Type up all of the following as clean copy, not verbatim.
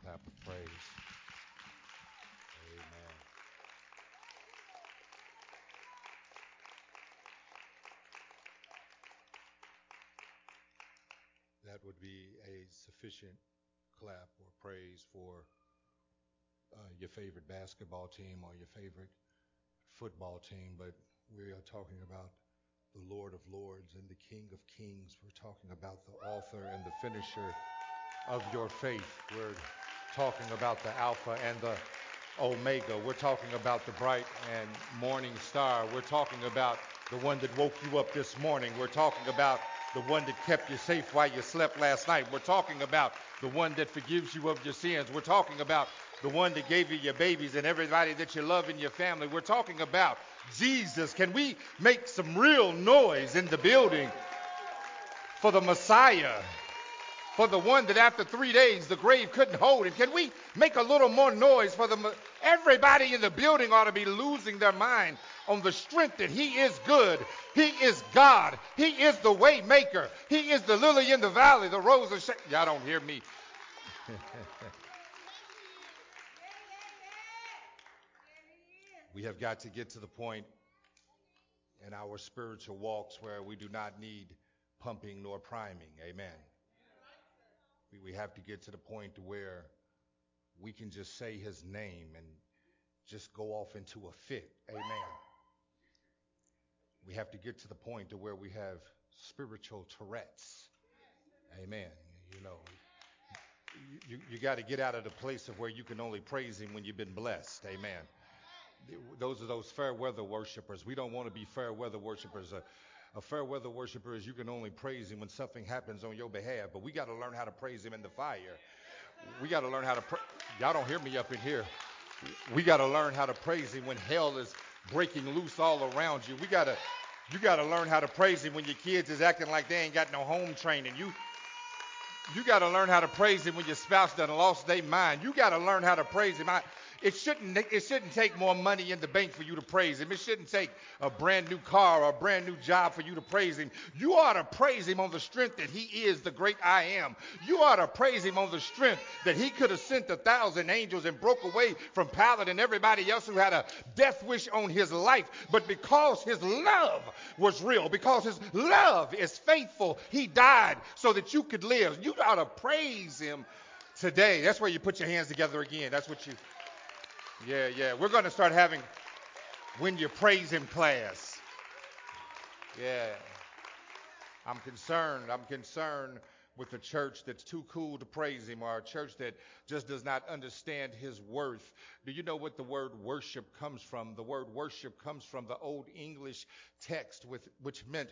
clap of praise. Amen. That would be a sufficient clap or praise for your favorite basketball team or your favorite football team, but we are talking about the Lord of Lords and the King of Kings. We're talking about the author and the finisher of your faith. We're talking about the Alpha and the Omega. We're talking about the bright and morning star. We're talking about the one that woke you up this morning. We're talking about the one that kept you safe while you slept last night. We're talking about the one that forgives you of your sins. We're talking about the one that gave you your babies and everybody that you love in your family. We're talking about Jesus. Can we make some real noise in the building for the Messiah? For the one that after 3 days the grave couldn't hold him. Can we make a little more noise for everybody in the building ought to be losing their mind on the strength that he is good. He is God. He is the way maker. He is the lily in the valley, the rose of Sharon. Y'all don't hear me. We have got to get to the point in our spiritual walks where we do not need pumping nor priming. Amen. We have to get to the point where we can just say his name and just go off into a fit. Amen. We have to get to the point to where we have spiritual Tourette's. Amen. You know, you got to get out of the place of where you can only praise him when you've been blessed. Amen. Those are those fair weather worshipers. We don't want to be fair weather worshipers. A fair weather worshiper is you can only praise him when something happens on your behalf, but we got to learn how to praise him in the fire. We got to learn how to y'all don't hear me up in here. We got to learn how to praise him when hell is breaking loose all around you. You got to learn how to praise him when your kids is acting like they ain't got no home training. You got to learn how to praise him when your spouse done lost their mind. You got to learn how to praise him. It shouldn't take more money in the bank for you to praise him. It shouldn't take a brand new car or a brand new job for you to praise him. You ought to praise him on the strength that he is the great I am. You ought to praise him on the strength that he could have sent 1,000 angels and broke away from Pilate and everybody else who had a death wish on his life. But because his love was real, because his love is faithful, he died so that you could live. You ought to praise him today. That's where you put your hands together again. That's what you... Yeah. We're going to start having when you praise him class. Yeah. I'm concerned with a church that's too cool to praise him, or a church that just does not understand his worth. Do you know what the word worship comes from? The word worship comes from the Old English text which meant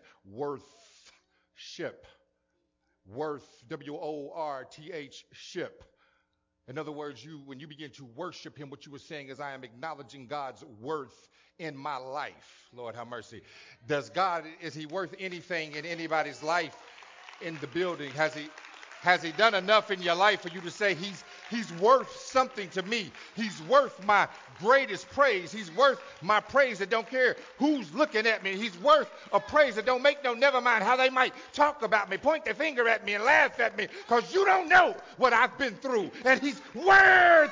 worth-ship. Worth, W-O-R-T-H, ship. In other words, when you begin to worship him, what you were saying is, I am acknowledging God's worth in my life. Lord, have mercy. Is he worth anything in anybody's life in the building? Has he done enough in your life for you to say he's worth something to me? He's worth my greatest praise. He's worth my praise that don't care who's looking at me. He's worth a praise that don't make no never mind how they might talk about me, point their finger at me and laugh at me, because you don't know what I've been through. And he's worth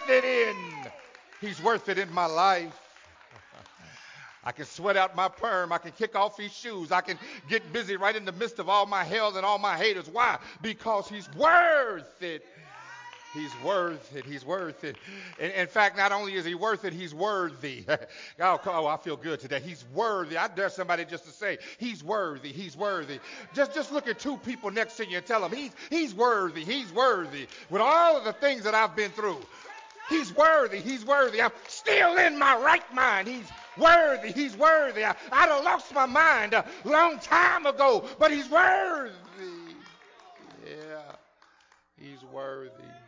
it in my life. I can sweat out my perm. I can kick off these shoes. I can get busy right in the midst of all my hell and all my haters. Why? Because he's worth it. He's worth it. He's worth it. In fact, not only is he worth it, he's worthy. Oh, I feel good today. He's worthy. I dare somebody just to say, he's worthy. He's worthy. Just look at two people next to you and tell them, he's worthy. He's worthy. With all of the things that I've been through, he's worthy. He's worthy. I'm still in my right mind. He's worthy. He's worthy. I done lost my mind a long time ago, but he's worthy. Yeah, he's worthy.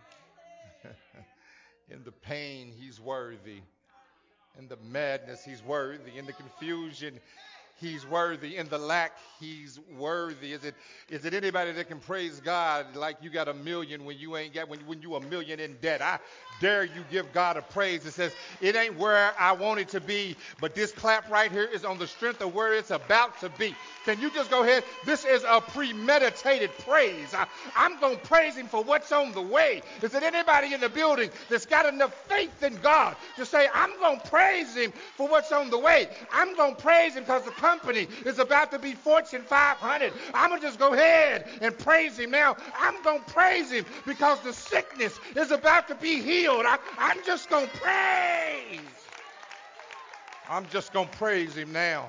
In the pain, he's worthy. In the madness, he's worthy. In the confusion, He's worthy. In the lack, he's worthy. Is it anybody that can praise God like you got a million when you ain't got when you a million in debt? I dare you give God a praise. It says it ain't where I want it to be, but this clap right here is on the strength of where it's about to be. Can you just go ahead? This is a premeditated praise. I'm going to praise him for what's on the way. Is it anybody in the building that's got enough faith in God to say, I'm going to praise him for what's on the way? I'm going to praise him because the company is about to be Fortune 500. I'm going to just go ahead and praise him now. I'm going to praise him because the sickness is about to be healed. I'm just going to praise. I'm just going to praise him now.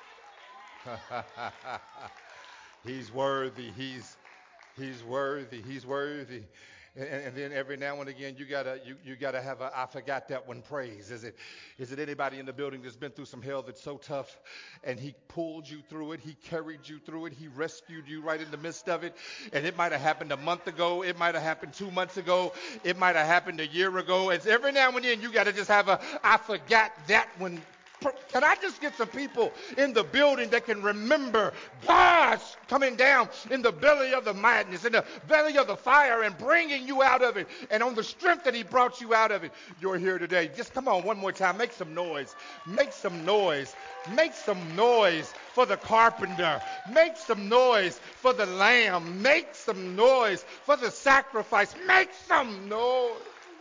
He's worthy. He's worthy. He's worthy. And then every now and again, you gotta have a I forgot that one praise. Is it anybody in the building that's been through some hell that's so tough, and he pulled you through it, he carried you through it, he rescued you right in the midst of it, and it might have happened a month ago, it might have happened 2 months ago, it might have happened a year ago. And every now and then, you gotta just have a I forgot that one. Can I just get some people in the building that can remember God's coming down in the belly of the madness, in the belly of the fire, and bringing you out of it, and on the strength that he brought you out of it, you're here today. Just come on one more time. Make some noise. Make some noise. Make some noise for the carpenter. Make some noise for the lamb. Make some noise for the sacrifice. Make some noise.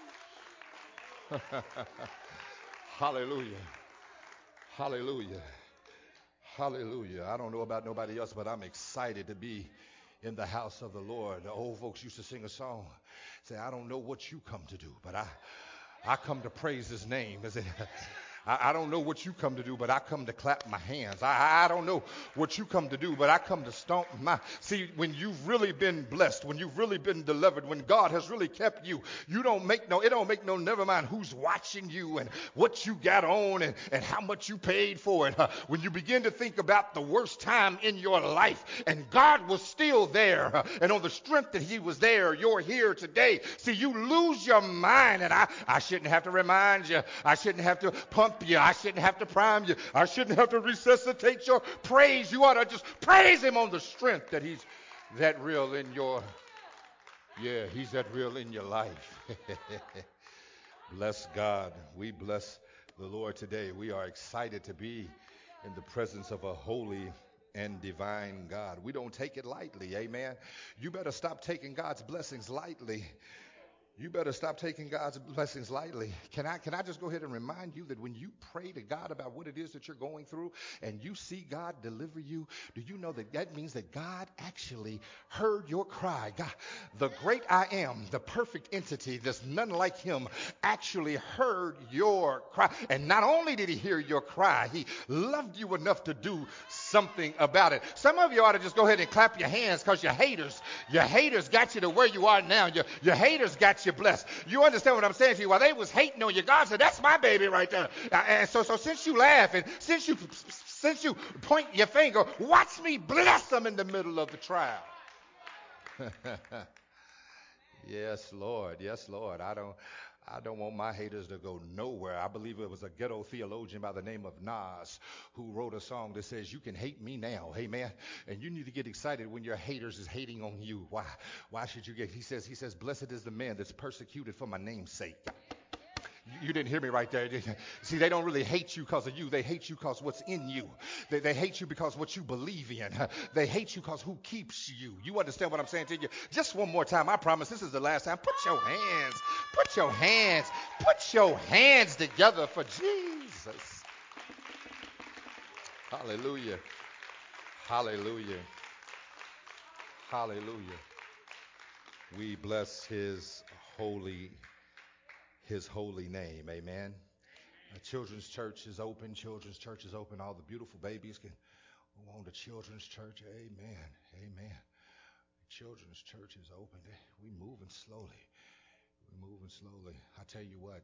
Hallelujah. Hallelujah. Hallelujah. I don't know about nobody else, but I'm excited to be in the house of the Lord. The old folks used to sing a song, say, I don't know what you come to do, but I come to praise his name. I don't know what you come to do, but I come to clap my hands. I don't know what you come to do, but I come to stomp my... See, when you've really been blessed, when you've really been delivered, when God has really kept you, it don't make no, never mind who's watching you and what you got on and how much you paid for it. When you begin to think about the worst time in your life and God was still there, and on the strength that he was there, you're here today. See, you lose your mind, and I shouldn't have to remind you. I shouldn't have to pump you. I shouldn't have to prime you. I shouldn't have to resuscitate your praise. You ought to just praise him on the strength that he's that real in your, he's that real in your life. Bless God. We bless the Lord today. We are excited to be in the presence of a holy and divine God. We don't take it lightly. Amen. You better stop taking God's blessings lightly. You better stop taking God's blessings lightly. Can I just go ahead and remind you that when you pray to God about what it is that you're going through and you see God deliver you, do you know that means that God actually heard your cry? God, the great I am, the perfect entity, there's none like him, actually heard your cry. And not only did he hear your cry, he loved you enough to do something about it. Some of you ought to just go ahead and clap your hands because your haters got you to where you are now. Your haters got you blessed. You understand what I'm saying to you? While they was hating on you, God said, that's my baby right there. And so since you laugh and since you point your finger, watch me bless them in the middle of the trial. Yes, Lord. Yes, Lord. I don't want my haters to go nowhere. I believe it was a ghetto theologian by the name of Nas who wrote a song that says, you can hate me now. Amen. And you need to get excited when your haters is hating on you. Why? Why should you get, he says, blessed is the man that's persecuted for my name's sake. You didn't hear me right there. See, they don't really hate you because of you. They hate you because what's in you. They hate you because what you believe in. They hate you because who keeps you. You understand what I'm saying to you? Just one more time. I promise this is the last time. Put your hands together for Jesus. Hallelujah. Hallelujah. Hallelujah. We bless his holy name. Amen. Children's church is open. Children's church is open. All the beautiful babies can go on to children's church. Amen. Amen. Children's church is open. We moving slowly. I tell you what.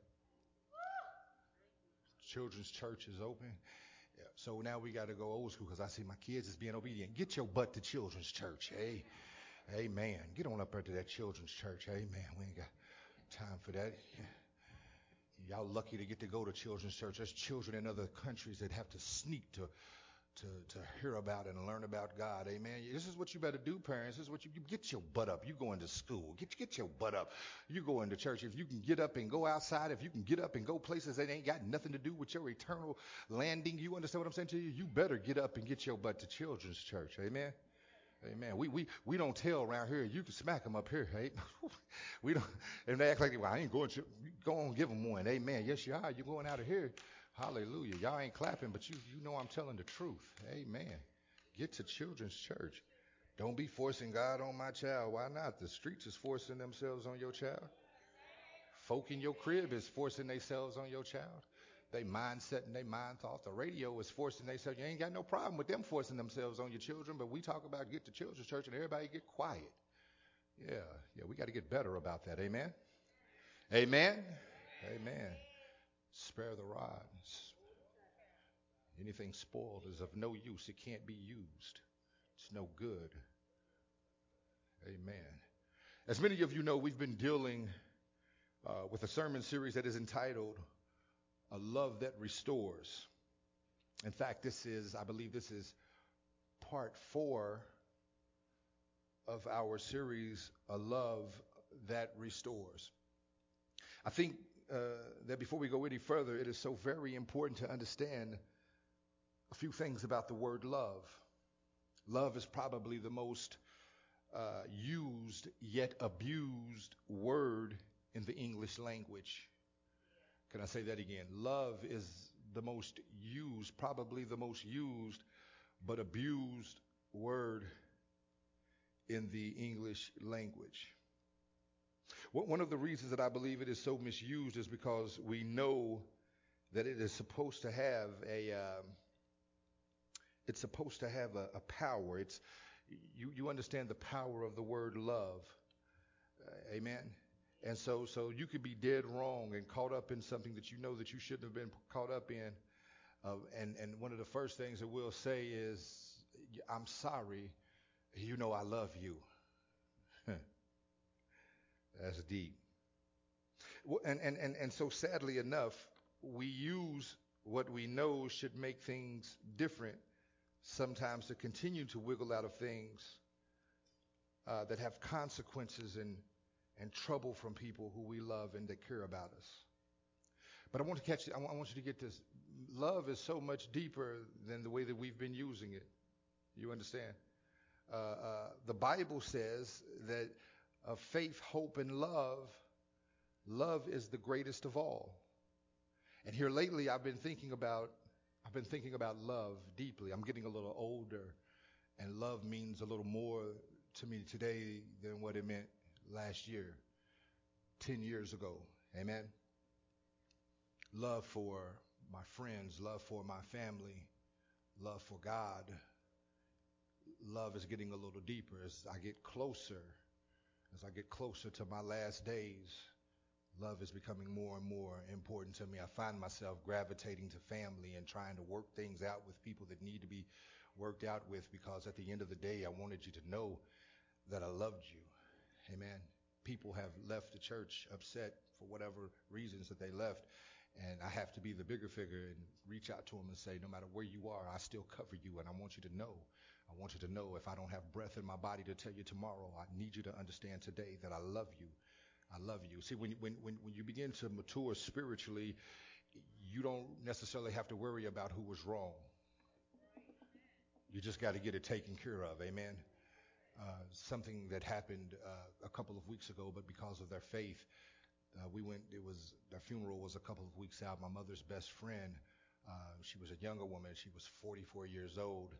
Children's church is open. Yeah, so now we got to go old school because I see my kids is being obedient. Get your butt to children's church. Hey. Amen. Get on up there to that children's church. Amen. We ain't got time for that. Yeah. Y'all lucky to get to go to children's church. There's children in other countries that have to sneak to to hear about and learn about God. Amen. This is what you better do, parents. This is what you get your butt up. You going to school. Get your butt up. You going to church. If you can get up and go outside, if you can get up and go places that ain't got nothing to do with your eternal landing, you understand what I'm saying to you? You better get up and get your butt to children's church. Amen. Amen. We don't tell around here. You can smack them up here. Hey, we don't. And they act like, well, I ain't going to. Go on, give them one. Amen. Yes, you are. You're going out of here. Hallelujah. Y'all ain't clapping, but you know I'm telling the truth. Amen. Get to children's church. Don't be forcing God on my child. Why not? The streets is forcing themselves on your child. Folk in your crib is forcing themselves on your child. They mindset and they mind thought. The radio is forcing themselves. You ain't got no problem with them forcing themselves on your children, but we talk about get to children's church and everybody get quiet. Yeah, we got to get better about that. Amen. Amen. Amen. Spare the rod. Anything spoiled is of no use. It can't be used. It's no good. Amen. As many of you know, we've been dealing with a sermon series that is entitled A Love That Restores. In fact, I believe this is part 4 of our series, A Love That Restores. I think that before we go any further, it is so very important to understand a few things about the word love. Love is probably the most used yet abused word in the English language. Can I say that again? Love is the most used, probably the most used but abused word in the English language. One of the reasons that I believe it is so misused is because we know that it is supposed to have a power. You understand the power of the word love. Amen. And so you could be dead wrong and caught up in something that you know that you shouldn't have been caught up in. And one of the first things that we'll say is, I'm sorry, you know I love you. That's deep. And so sadly enough, we use what we know should make things different sometimes to continue to wiggle out of things that have consequences and trouble from people who we love and that care about us. But I want you to get this. Love is so much deeper than the way that we've been using it. You understand? The Bible says that of faith, hope, and love is the greatest of all. And here lately, I've been thinking about love deeply. I'm getting a little older, and love means a little more to me today than what it meant last year, 10 years ago. Amen. Love for my friends, love for my family, love for God. Love is getting a little deeper as I get closer to my last days. Love is becoming more and more important to me. I find myself gravitating to family and trying to work things out with people that need to be worked out with, because at the end of the day, I wanted you to know that I loved you. Amen. People have left the church upset for whatever reasons that they left, and I have to be the bigger figure and reach out to them and say, no matter where you are, I still cover you, and I want you to know. I want you to know if I don't have breath in my body to tell you tomorrow, I need you to understand today that I love you. I love you. See, when you begin to mature spiritually, you don't necessarily have to worry about who was wrong. You just got to get it taken care of. Amen. Something that happened a couple of weeks ago, but because of their faith, their funeral was a couple of weeks out. My mother's best friend, she was a younger woman. She was 44 years old.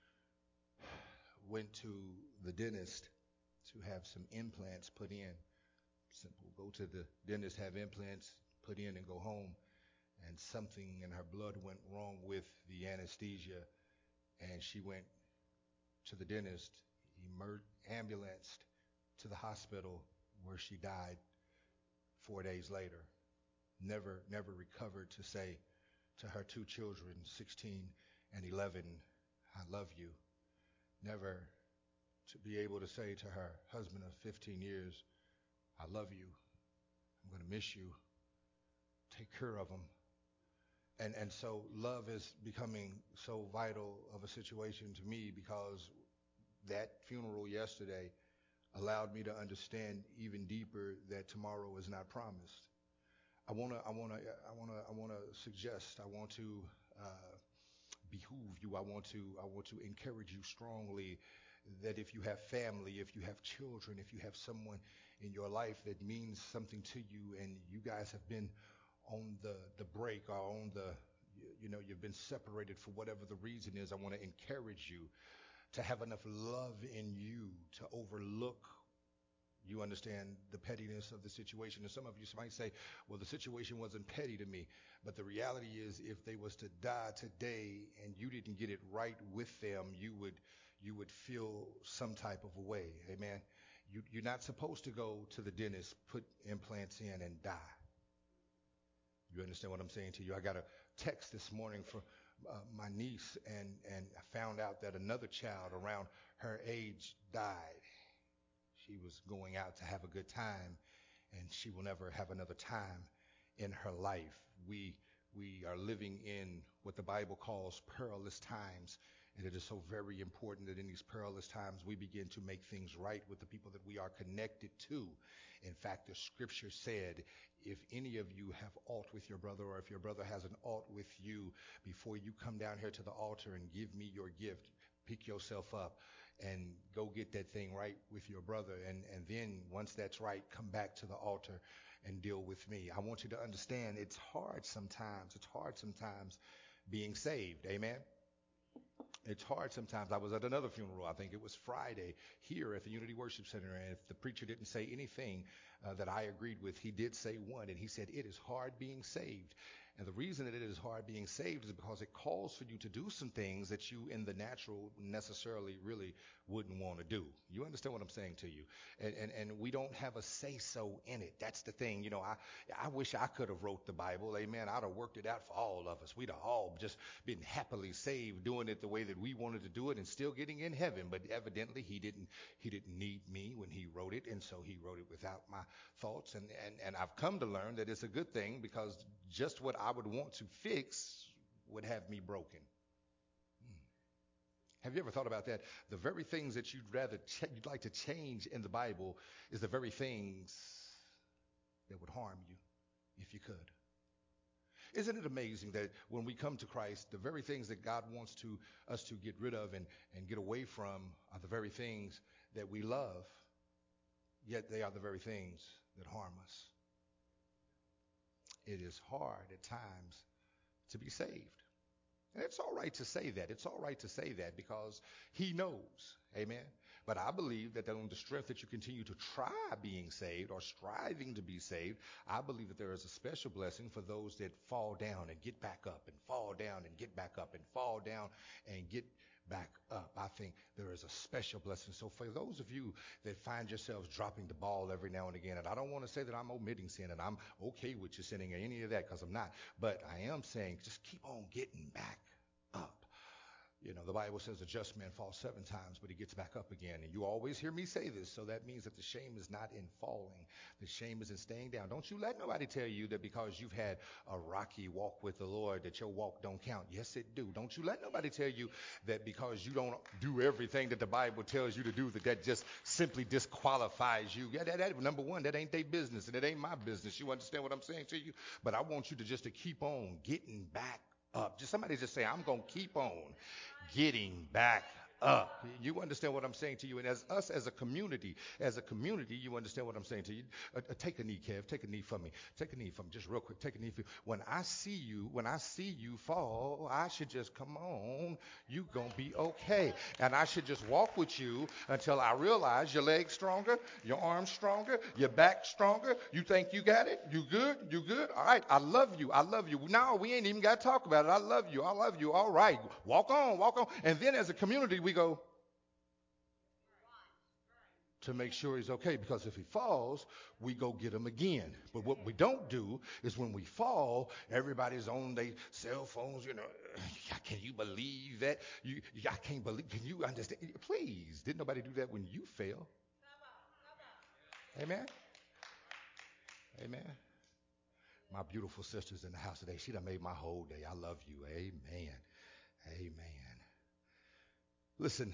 Went to the dentist to have some implants put in. Simple. Go to the dentist, have implants put in, and go home. And something in her blood went wrong with the anesthesia, and she went to the dentist, ambulanced to the hospital, where she died 4 days later. Never recovered to say to her 2 children, 16 and 11, I love you. Never to be able to say to her husband of 15 years, I love you. I'm going to miss you. Take care of him. And so love is becoming so vital of a situation to me because that funeral yesterday allowed me to understand even deeper that tomorrow is not promised. I want to suggest, I want to behoove you. I want to encourage you strongly that if you have family, if you have children, if you have someone in your life that means something to you, and you guys have been on the break or on the, you've been separated for whatever the reason is, I want to encourage you to have enough love in you to overlook, you understand, the pettiness of the situation. And some of you might say, well, the situation wasn't petty to me. But the reality is, if they was to die today and you didn't get it right with them, you would feel some type of a way. Amen. You're not supposed to go to the dentist, put implants in, and die. You understand what I'm saying to you? I got a text this morning from my niece, and I found out that another child around her age died. She was going out to have a good time, and she will never have another time in her life. We are living in what the Bible calls perilous times, and it is so very important that in these perilous times we begin to make things right with the people that we are connected to. In fact, the scripture said, if any of you have aught with your brother, or if your brother has an aught with you, before you come down here to the altar and give me your gift, pick yourself up and go get that thing right with your brother. And then once that's right, come back to the altar and deal with me. I want you to understand it's hard sometimes. It's hard sometimes being saved. Amen. It's hard sometimes. I was at another funeral, I think it was Friday, here at the Unity Worship Center, and if the preacher didn't say anything that I agreed with, he did say one, and he said, it is hard being saved. And the reason that it is hard being saved is because it calls for you to do some things that you in the natural necessarily really wouldn't want to do. You understand what I'm saying to you? And we don't have a say-so in it. That's the thing. You know, I wish I could have wrote the Bible. Amen. I'd have worked it out for all of us. We'd have all just been happily saved, doing it the way that we wanted to do it and still getting in heaven. But evidently he didn't need me when he wrote it. And so he wrote it without my thoughts. And I've come to learn that it's a good thing, because just what I would want to fix would have me broken. Have you ever thought about that? The very things that you'd like to change in the Bible is the very things that would harm you if you could. Isn't it amazing that when we come to Christ, the very things that God wants us to get rid of and get away from are the very things that we love, yet they are the very things that harm us. It is hard at times to be saved. And it's all right to say that. It's all right to say that because he knows. Amen. But I believe that on the strength that you continue to try being saved or striving to be saved, I believe that there is a special blessing for those that fall down and get back up, and fall down and get back up, and fall down and get back up. I think there is a special blessing. So for those of you that find yourselves dropping the ball every now and again, and I don't want to say that I'm omitting sin and I'm okay with you sinning or any of that, because I'm not, but I am saying just keep on getting back up. You know, the Bible says a just man falls 7 times, but he gets back up again. And you always hear me say this, so that means that the shame is not in falling. The shame is in staying down. Don't you let nobody tell you that because you've had a rocky walk with the Lord that your walk don't count. Yes, it do. Don't you let nobody tell you that because you don't do everything that the Bible tells you to do, that just simply disqualifies you. Yeah, that number one, that ain't their business, and it ain't my business. You understand what I'm saying to you? But I want you to keep on getting back up. Just somebody just say, I'm going to keep on getting back up. You understand what I'm saying to you? And as us as a community, you understand what I'm saying to you. Take a knee, Kev. Take a knee for me. Take a knee for me. Just real quick. Take a knee for me. When I see you fall, I should just, come on, you gonna be okay. And I should just walk with you until I realize your legs stronger, your arms stronger, your back stronger. You think you got it? You good? You good? All right. I love you. I love you. No, we ain't even got to talk about it. I love you. I love you. All right. Walk on. Walk on. And then as a community, we go to make sure he's okay, because if he falls, we go get him again. But what we don't do is when we fall, everybody's on their cell phones, you know, can you believe that? I can't believe, can you understand? Please, didn't nobody do that when you fell? Amen. Amen. My beautiful sister's in the house today. She done made my whole day. I love you. Amen. Amen. Listen,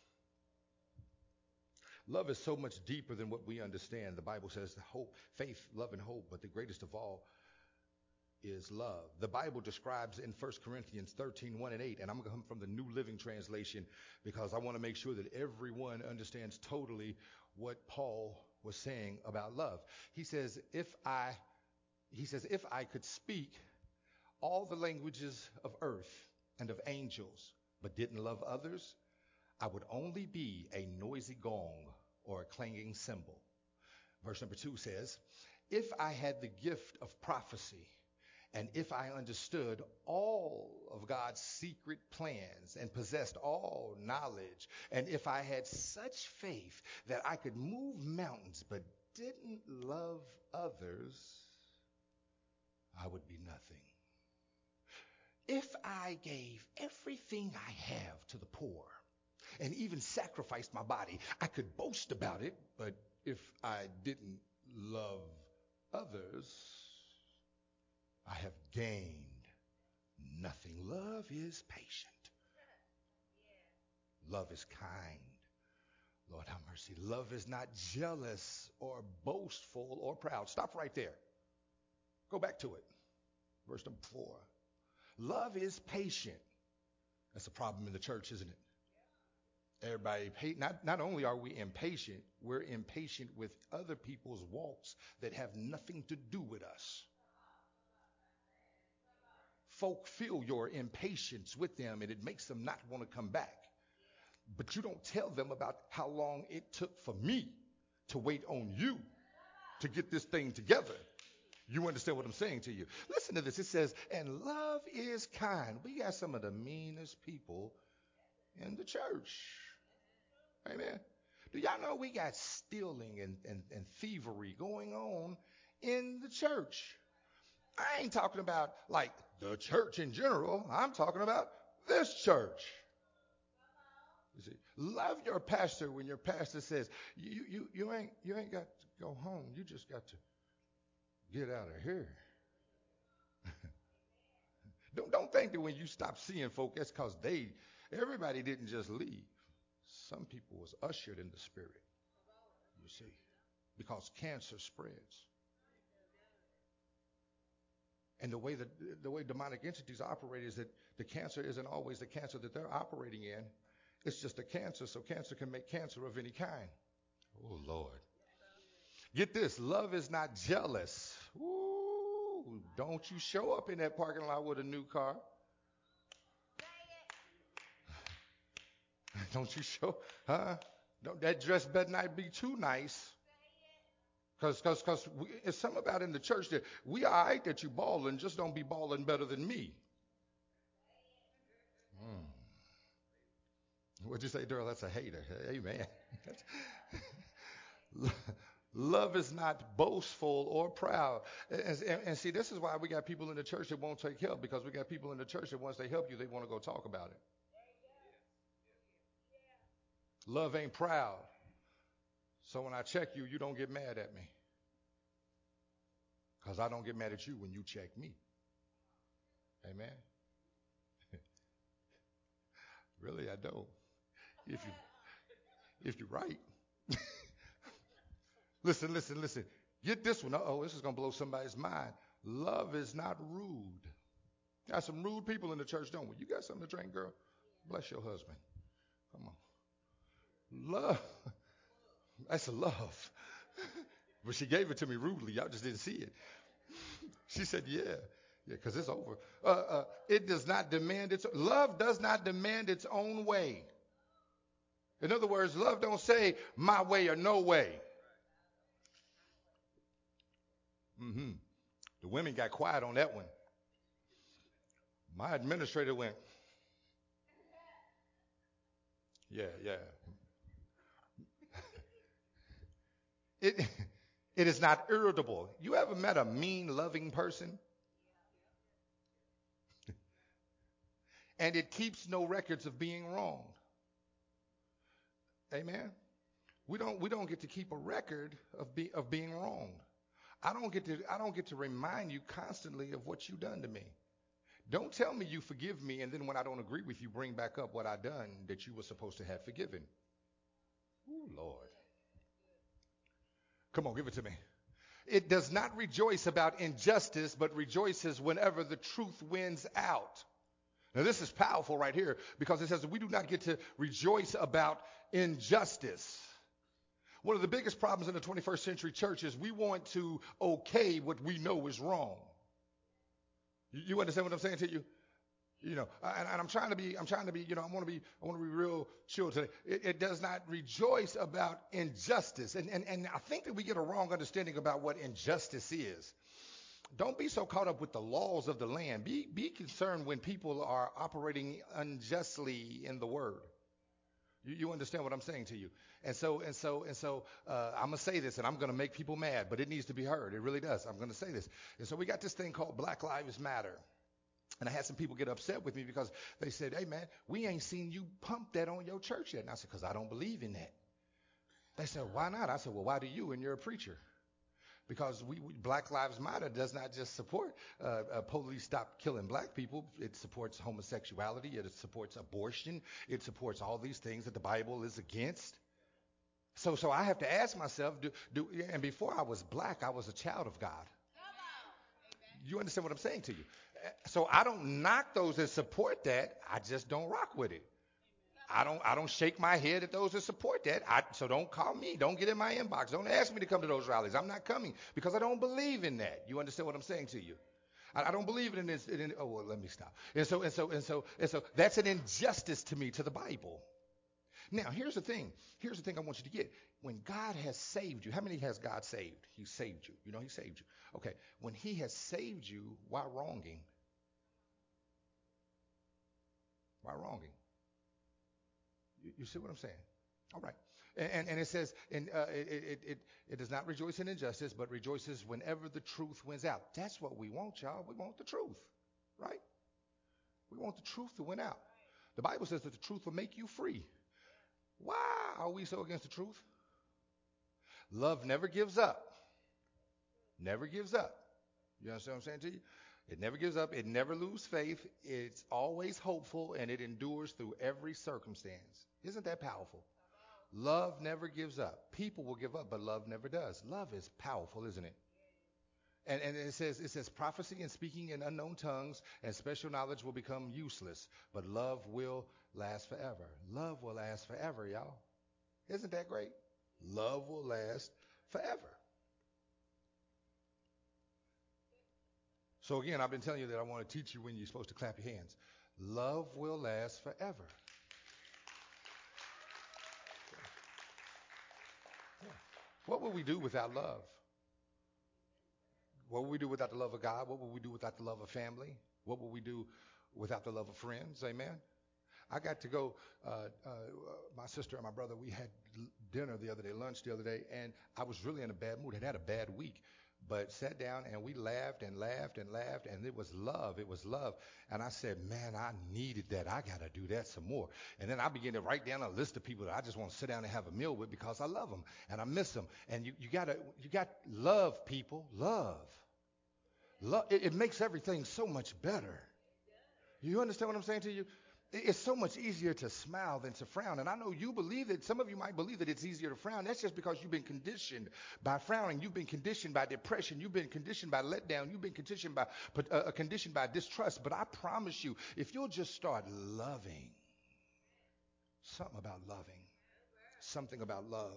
love is so much deeper than what we understand. The Bible says hope, faith, love, and hope, but the greatest of all is love. The Bible describes in 1 Corinthians 13, 1 and 8, and I'm going to come from the New Living Translation because I want to make sure that everyone understands totally what Paul was saying about love. He says, if I could speak all the languages of earth and of angels, but didn't love others, I would only be a noisy gong or a clanging cymbal. Verse number 2 says, if I had the gift of prophecy, and if I understood all of God's secret plans and possessed all knowledge, and if I had such faith that I could move mountains but didn't love others, I would be nothing. If I gave everything I have to the poor and even sacrificed my body, I could boast about it, but if I didn't love others, I have gained nothing. Love is patient. Love is kind. Lord have mercy. Love is not jealous or boastful or proud. Stop right there. Go back to it. Verse number 4. Love is patient. That's a problem in the church, isn't it? Everybody, not only are we impatient, we're impatient with other people's walks that have nothing to do with us. Folk feel your impatience with them and it makes them not want to come back. But you don't tell them about how long it took for me to wait on you to get this thing together. You understand what I'm saying to you? Listen to this. It says, and love is kind. We got some of the meanest people in the church. Amen. Do y'all know we got stealing and thievery going on in the church? I ain't talking about like the church in general. I'm talking about this church. You see, love your pastor when your pastor says, you ain't got to go home. You just got to get out of here. Don't think that when you stop seeing folk, that's because everybody didn't just leave. Some people was ushered in the spirit, you see, because cancer spreads. And the way demonic entities operate is that the cancer isn't always the cancer that they're operating in. It's just a cancer, so cancer can make cancer of any kind. Oh, Lord. Get this. Love is not jealous. Ooh, don't you show up in that parking lot with a new car. Don't you show, huh? That dress better not be too nice. Because it's something about in the church that we all right that you balling, just don't be balling better than me. What'd you say, Daryl? That's a hater. Amen. Love is not boastful or proud. And see, this is why we got people in the church that won't take help, because we got people in the church that once they help you, they want to go talk about it. Love ain't proud. So when I check you, you don't get mad at me. Because I don't get mad at you when you check me. Amen. Really, I don't. If you're right. Listen. Get this one. Uh-oh, this is going to blow somebody's mind. Love is not rude. Got some rude people in the church, don't we? You got something to drink, girl? Bless your husband. Come on. Love. That's love. But she gave it to me rudely. Y'all just didn't see it. She said, yeah, because it's over. It does not demand love does not demand its own way. In other words, love don't say my way or no way. The women got quiet on that one. My administrator went, yeah. It is not irritable. You ever met a mean, loving person? And it keeps no records of being wronged. Amen. We don't get to keep a record of being wronged. I don't get to remind you constantly of what you've done to me. Don't tell me you forgive me, and then when I don't agree with you, bring back up what I done that you were supposed to have forgiven. Ooh, Lord. Come on, give it to me. It does not rejoice about injustice, but rejoices whenever the truth wins out. Now, this is powerful right here because it says that we do not get to rejoice about injustice. One of the biggest problems in the 21st century church is we want to okay what we know is wrong. You understand what I'm saying to you? And I'm trying to be, I want to be real chill today. It does not rejoice about injustice. And I think that we get a wrong understanding about what injustice is. Don't be so caught up with the laws of the land. Be concerned when people are operating unjustly in the word. You understand what I'm saying to you? And so, I'm going to say this, and I'm going to make people mad, but it needs to be heard. It really does. I'm going to say this. And so we got this thing called Black Lives Matter. And I had some people get upset with me because they said, hey, man, we ain't seen you pump that on your church yet. And I said, because I don't believe in that. They said, why not? I said, well, why do you? And you're a preacher. Because Black Lives Matter does not just support police stop killing black people. It supports homosexuality. It supports abortion. It supports all these things that the Bible is against. So I have to ask myself, and before I was black, I was a child of God. You understand what I'm saying to you? So I don't knock those that support that. I just don't rock with it. I don't shake my head at those that support that. So don't call me. Don't get in my inbox. Don't ask me to come to those rallies. I'm not coming because I don't believe in that. You understand what I'm saying to you? I don't believe in this. Oh, well, let me stop. And so that's an injustice to me, to the Bible. Now, here's the thing. Here's the thing I want you to get. When God has saved you, how many has God saved? He saved you. He saved you. Okay. When he has saved you, why wronging? Why wronging? You see what I'm saying? All right. And it says, it does not rejoice in injustice, but rejoices whenever the truth wins out. That's what we want, y'all. We want the truth, right? We want the truth to win out. The Bible says that the truth will make you free. Why are we so against the truth? Love never gives up. Never gives up. You understand what I'm saying to you? It never gives up. It never loses faith. It's always hopeful, and it endures through every circumstance. Isn't that powerful? Love never gives up. People will give up, but love never does. Love is powerful, isn't it? And it says prophecy and speaking in unknown tongues and special knowledge will become useless, but love will last forever. Love will last forever, y'all. Isn't that great? Love will last forever. So again, I've been telling you that I want to teach you when you're supposed to clap your hands. Love will last forever. Yeah. What would we do without love? What would we do without the love of God? What would we do without the love of family? What would we do without the love of friends? Amen. I got to go, my sister and my brother, we had dinner the other day, lunch the other day, and I was really in a bad mood. I'd had a bad week, but sat down and we laughed and laughed and laughed, and it was love. It was love. And I said, man, I needed that. I got to do that some more. And then I began to write down a list of people that I just want to sit down and have a meal with because I love them and I miss them. And you got love people, love. It makes everything so much better. You understand what I'm saying to you? It's so much easier to smile than to frown. And I know you believe that. Some of you might believe that it's easier to frown. That's just because you've been conditioned by frowning. You've been conditioned by depression. You've been conditioned by letdown. You've been conditioned by distrust. But I promise you, if you'll just start loving, something about loving, something about love.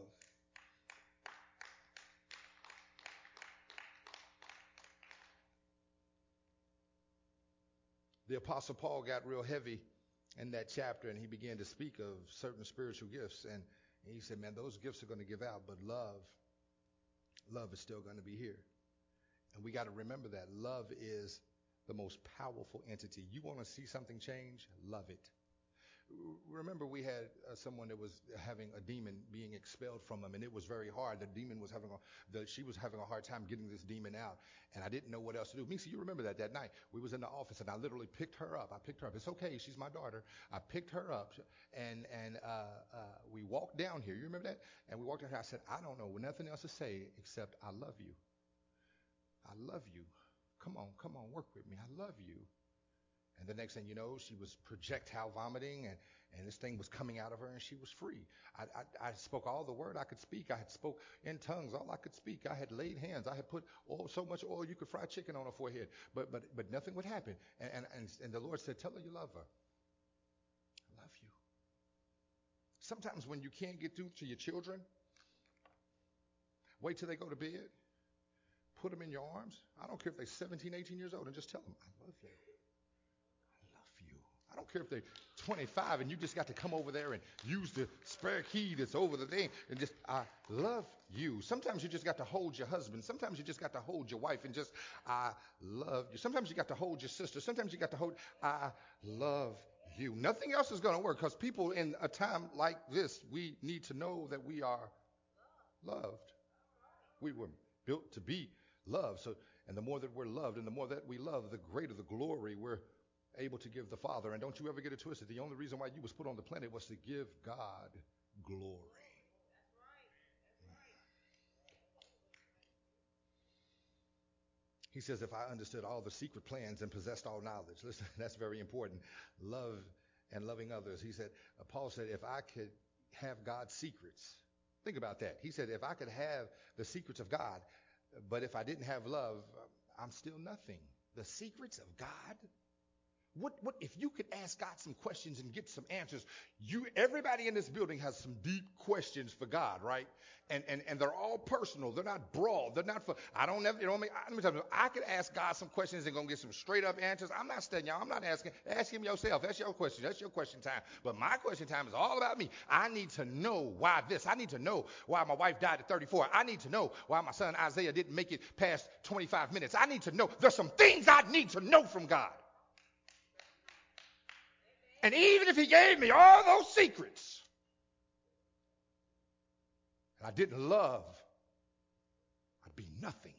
The Apostle Paul got real heavy in that chapter, and he began to speak of certain spiritual gifts. And he said, man, those gifts are going to give out, but love is still going to be here. And we got to remember that love is the most powerful entity. You want to see something change? Love it. Remember, we had someone that was having a demon being expelled from him, and it was very hard. The demon was she was having a hard time getting this demon out, and I didn't know what else to do. Misa, you remember that night we was in the office, and I literally picked her up. It's okay, she's my daughter. I picked her up, and we walked down here. You remember that? And we walked down here. I said, I don't know nothing else to say except I love you. I love you. Come on, work with me. I love you. And the next thing you know, she was projectile vomiting, and this thing was coming out of her, and she was free. I spoke all the word I could speak. I had spoke in tongues all I could speak. I had laid hands. I had put oil, so much oil you could fry chicken on her forehead, but nothing would happen. And the Lord said, tell her you love her. I love you. Sometimes when you can't get through to your children, wait till they go to bed. Put them in your arms. I don't care if they're 17, 18 years old, and just tell them, I love you. I don't care if they're 25 and you just got to come over there and use the spare key that's over the thing and just, I love you. Sometimes you just got to hold your husband. Sometimes you just got to hold your wife and just, I love you. Sometimes you got to hold your sister. Sometimes you got to hold, I love you. Nothing else is going to work because people in a time like this, we need to know that we are loved. We were built to be loved. So, and the more that we're loved and the more that we love, the greater the glory we're able to give the Father. And don't you ever get it twisted. The only reason why you was put on the planet was to give God glory. He says, if I understood all the secret plans and possessed all knowledge, listen, that's very important. Love and loving others. He said, Paul said, if I could have God's secrets, think about that. He said, if I could have the secrets of God, but if I didn't have love, I'm still nothing. The secrets of God? What if you could ask God some questions and get some answers? Everybody in this building has some deep questions for God, right? And they're all personal. They're not broad. They're not for, I don't ever, let me tell you, I could ask God some questions and gonna get some straight up answers. I'm not studying y'all. I'm not asking. Ask him yourself. That's your question. That's your question time. But my question time is all about me. I need to know why this. I need to know why my wife died at 34. I need to know why my son Isaiah didn't make it past 25 minutes. I need to know. There's some things I need to know from God. And even if he gave me all those secrets, and I didn't love, I'd be nothing.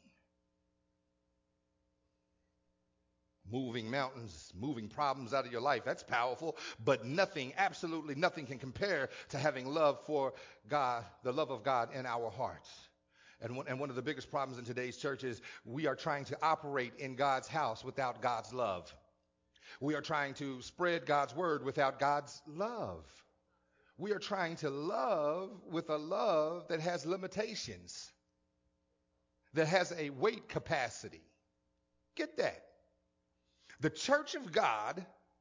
Moving mountains, moving problems out of your life, that's powerful. But nothing, absolutely nothing can compare to having love for God, the love of God in our hearts. And one of the biggest problems in today's church is we are trying to operate in God's house without God's love. We are trying to spread God's word without God's love. We are trying to love with a love that has limitations, that has a weight capacity. Get that? The church of God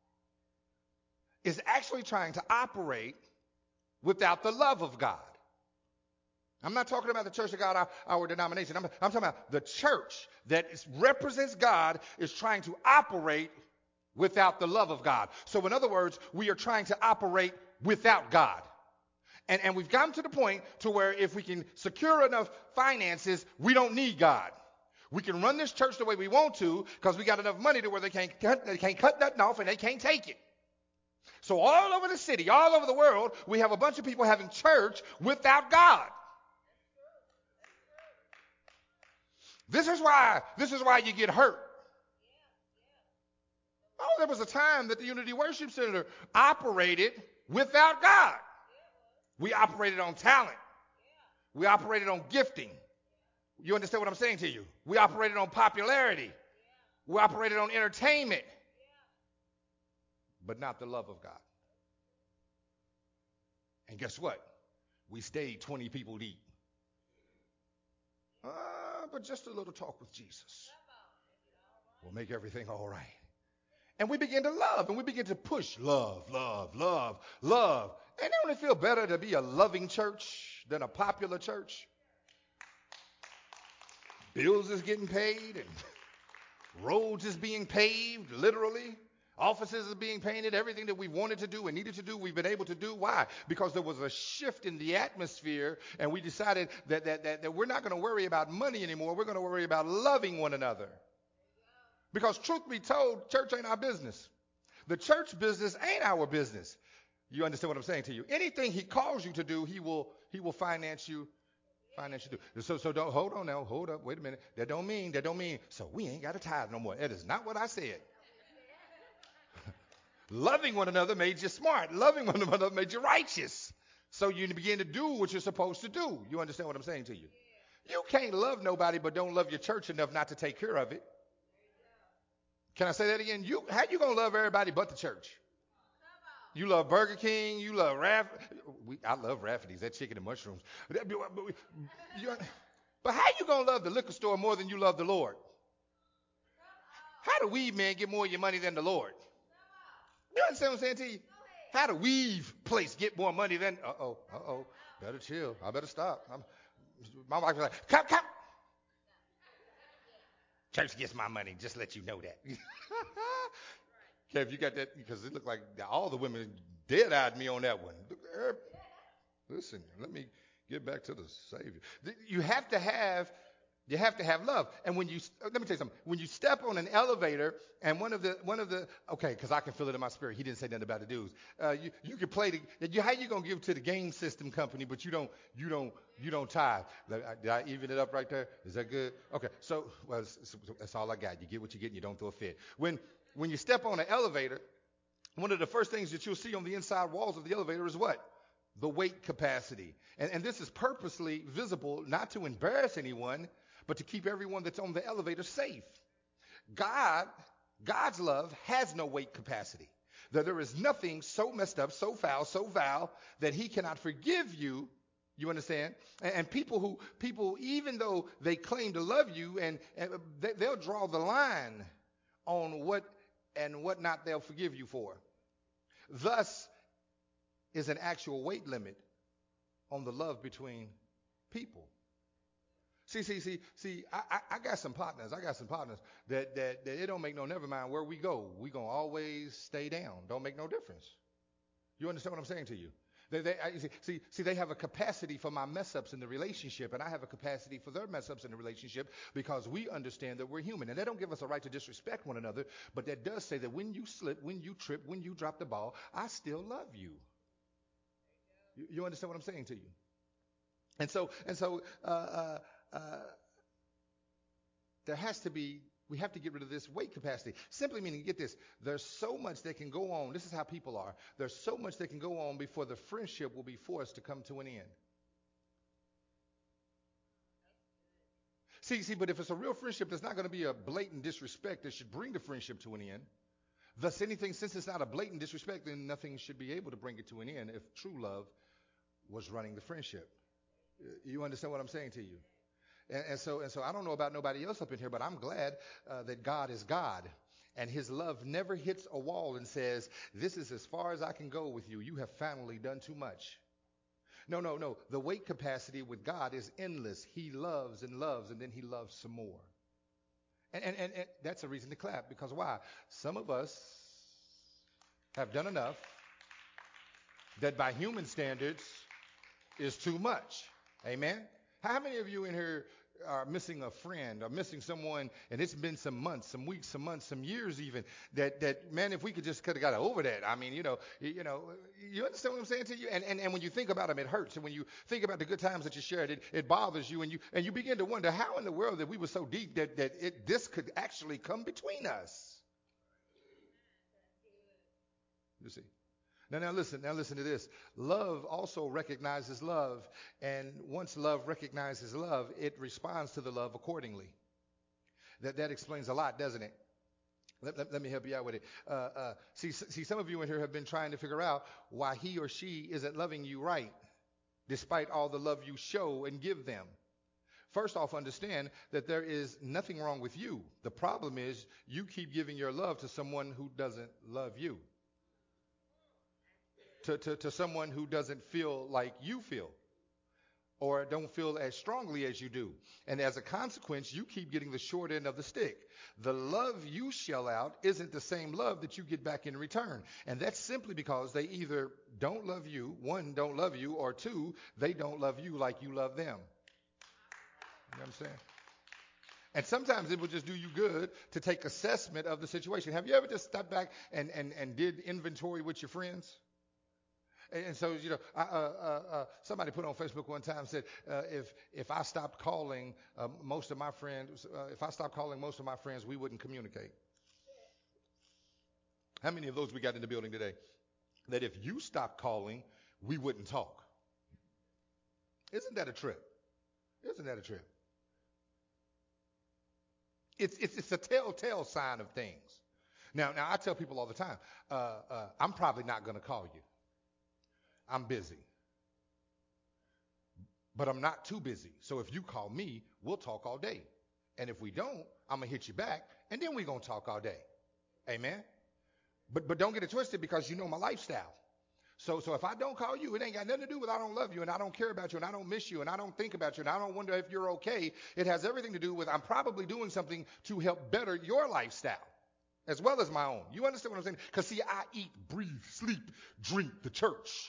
is actually trying to operate without the love of God. I'm not talking about the church of God, our denomination. I'm talking about the church that represents God is trying to operate without the love of God. So in other words, we are trying to operate without God. And we've gotten to the point to where if we can secure enough finances, we don't need God. We can run this church the way we want to because we got enough money to where they can't cut nothing off and they can't take it. So all over the city, all over the world, we have a bunch of people having church without God. This is why you get hurt. Oh, there was a time that the Unity Worship Center operated without God. We operated on talent. We operated on gifting. You understand what I'm saying to you? We operated on popularity. We operated on entertainment. But not the love of God. And guess what? We stayed 20 people deep. But just a little talk with Jesus will make everything all right. And we begin to love, and we begin to push love. And don't it feel better to be a loving church than a popular church? Bills is getting paid, and roads is being paved, literally. Offices are being painted. Everything that we wanted to do and needed to do, we've been able to do. Why? Because there was a shift in the atmosphere, and we decided that we're not going to worry about money anymore. We're going to worry about loving one another. Because truth be told, church ain't our business. The church business ain't our business. You understand what I'm saying to you? Anything he calls you to do, he will finance you do. So don't hold on now. Hold up. Wait a minute. That don't mean. So we ain't got to tithe no more. That is not what I said. Loving one another made you smart. Loving one another made you righteous. So you begin to do what you're supposed to do. You understand what I'm saying to you? You can't love nobody but don't love your church enough not to take care of it. Can I say that again? How you going to love everybody but the church? You love Burger King. You love I love Rafferty's, that chicken and mushrooms. But how you going to love the liquor store more than you love the Lord? How do weed man get more of your money than the Lord? You understand what I'm saying to you? How do weave place get more money than? Uh-oh. Better chill. I better stop. My wife was like, come. Church gets my money. Just let you know that. Kev, you got that? Because it looked like all the women dead-eyed me on that one. Listen, let me get back to the Savior. You have to have love. And when let me tell you something. When you step on an elevator and one of the okay, because I can feel it in my spirit. He didn't say nothing about the dudes. You can play how you gonna give to the game system company, but you don't tithe. Did I even it up right there? Is that good? Okay, so that's all I got. You get what you get, and you don't throw a fit. When you step on an elevator, one of the first things that you'll see on the inside walls of the elevator is what? The weight capacity. And this is purposely visible, not to embarrass anyone, but to keep everyone that's on the elevator safe. God's love has no weight capacity. There is nothing so messed up, so foul, so vile that he cannot forgive you. You understand? And people, even though they claim to love you, and they'll draw the line on what and what not they'll forgive you for. Thus is an actual weight limit on the love between people. See, I got some partners. That it don't make no never mind where we go. We gonna always stay down. Don't make no difference. You understand what I'm saying to you? They have a capacity for my mess ups in the relationship, and I have a capacity for their mess ups in the relationship because we understand that we're human. And they don't give us a right to disrespect one another, but that does say that when you slip, when you trip, when you drop the ball, I still love you. You understand what I'm saying to you? And so there has to be. We have to get rid of this weight capacity. Simply meaning, get this, there's so much that can go on. This is how people are. There's so much that can go on before the friendship will be forced to come to an end. See, but if it's a real friendship, there's not going to be a blatant disrespect that should bring the friendship to an end. Thus, since it's not a blatant disrespect, then nothing should be able to bring it to an end if true love was running the friendship. You understand what I'm saying to you? And so I don't know about nobody else up in here, but I'm glad that God is God. And his love never hits a wall and says, this is as far as I can go with you. You have finally done too much. No. The weight capacity with God is endless. He loves, and then he loves some more. And that's a reason to clap, because why? Some of us have done enough that by human standards is too much. Amen? How many of you in here are missing a friend or missing someone, and it's been some months, some weeks, some months, some years even, that man, if we could just could have got over that. I mean, you understand what I'm saying to you? And when you think about them, it hurts. And when you think about the good times that you shared, it bothers you, and you begin to wonder how in the world that we were so deep that this could actually come between us. You see? Now listen to this. Love also recognizes love, and once love recognizes love, it responds to the love accordingly. That explains a lot, doesn't it? Let me help you out with it. See, some of you in here have been trying to figure out why he or she isn't loving you right, despite all the love you show and give them. First off, understand that there is nothing wrong with you. The problem is you keep giving your love to someone who doesn't love you. To someone who doesn't feel like you feel, or don't feel as strongly as you do. And as a consequence, you keep getting the short end of the stick. The love you shell out isn't the same love that you get back in return. And that's simply because they either don't love you, one, don't love you, or two, they don't love you like you love them. You know what I'm saying? And sometimes it will just do you good to take assessment of the situation. Have you ever just stepped back and did inventory with your friends? And so, somebody put on Facebook one time, said, if I stopped calling most of my friends, we wouldn't communicate. How many of those we got in the building today? That if you stopped calling, we wouldn't talk. Isn't that a trip? It's a telltale sign of things. Now I tell people all the time, I'm probably not going to call you. I'm busy. But I'm not too busy. So if you call me, we'll talk all day. And if we don't, I'm going to hit you back, and then we're going to talk all day. Amen? But don't get it twisted, because you know my lifestyle. So if I don't call you, it ain't got nothing to do with I don't love you, and I don't care about you, and I don't miss you, and I don't think about you, and I don't wonder if you're okay. It has everything to do with I'm probably doing something to help better your lifestyle as well as my own. You understand what I'm saying? Because, see, I eat, breathe, sleep, drink the church.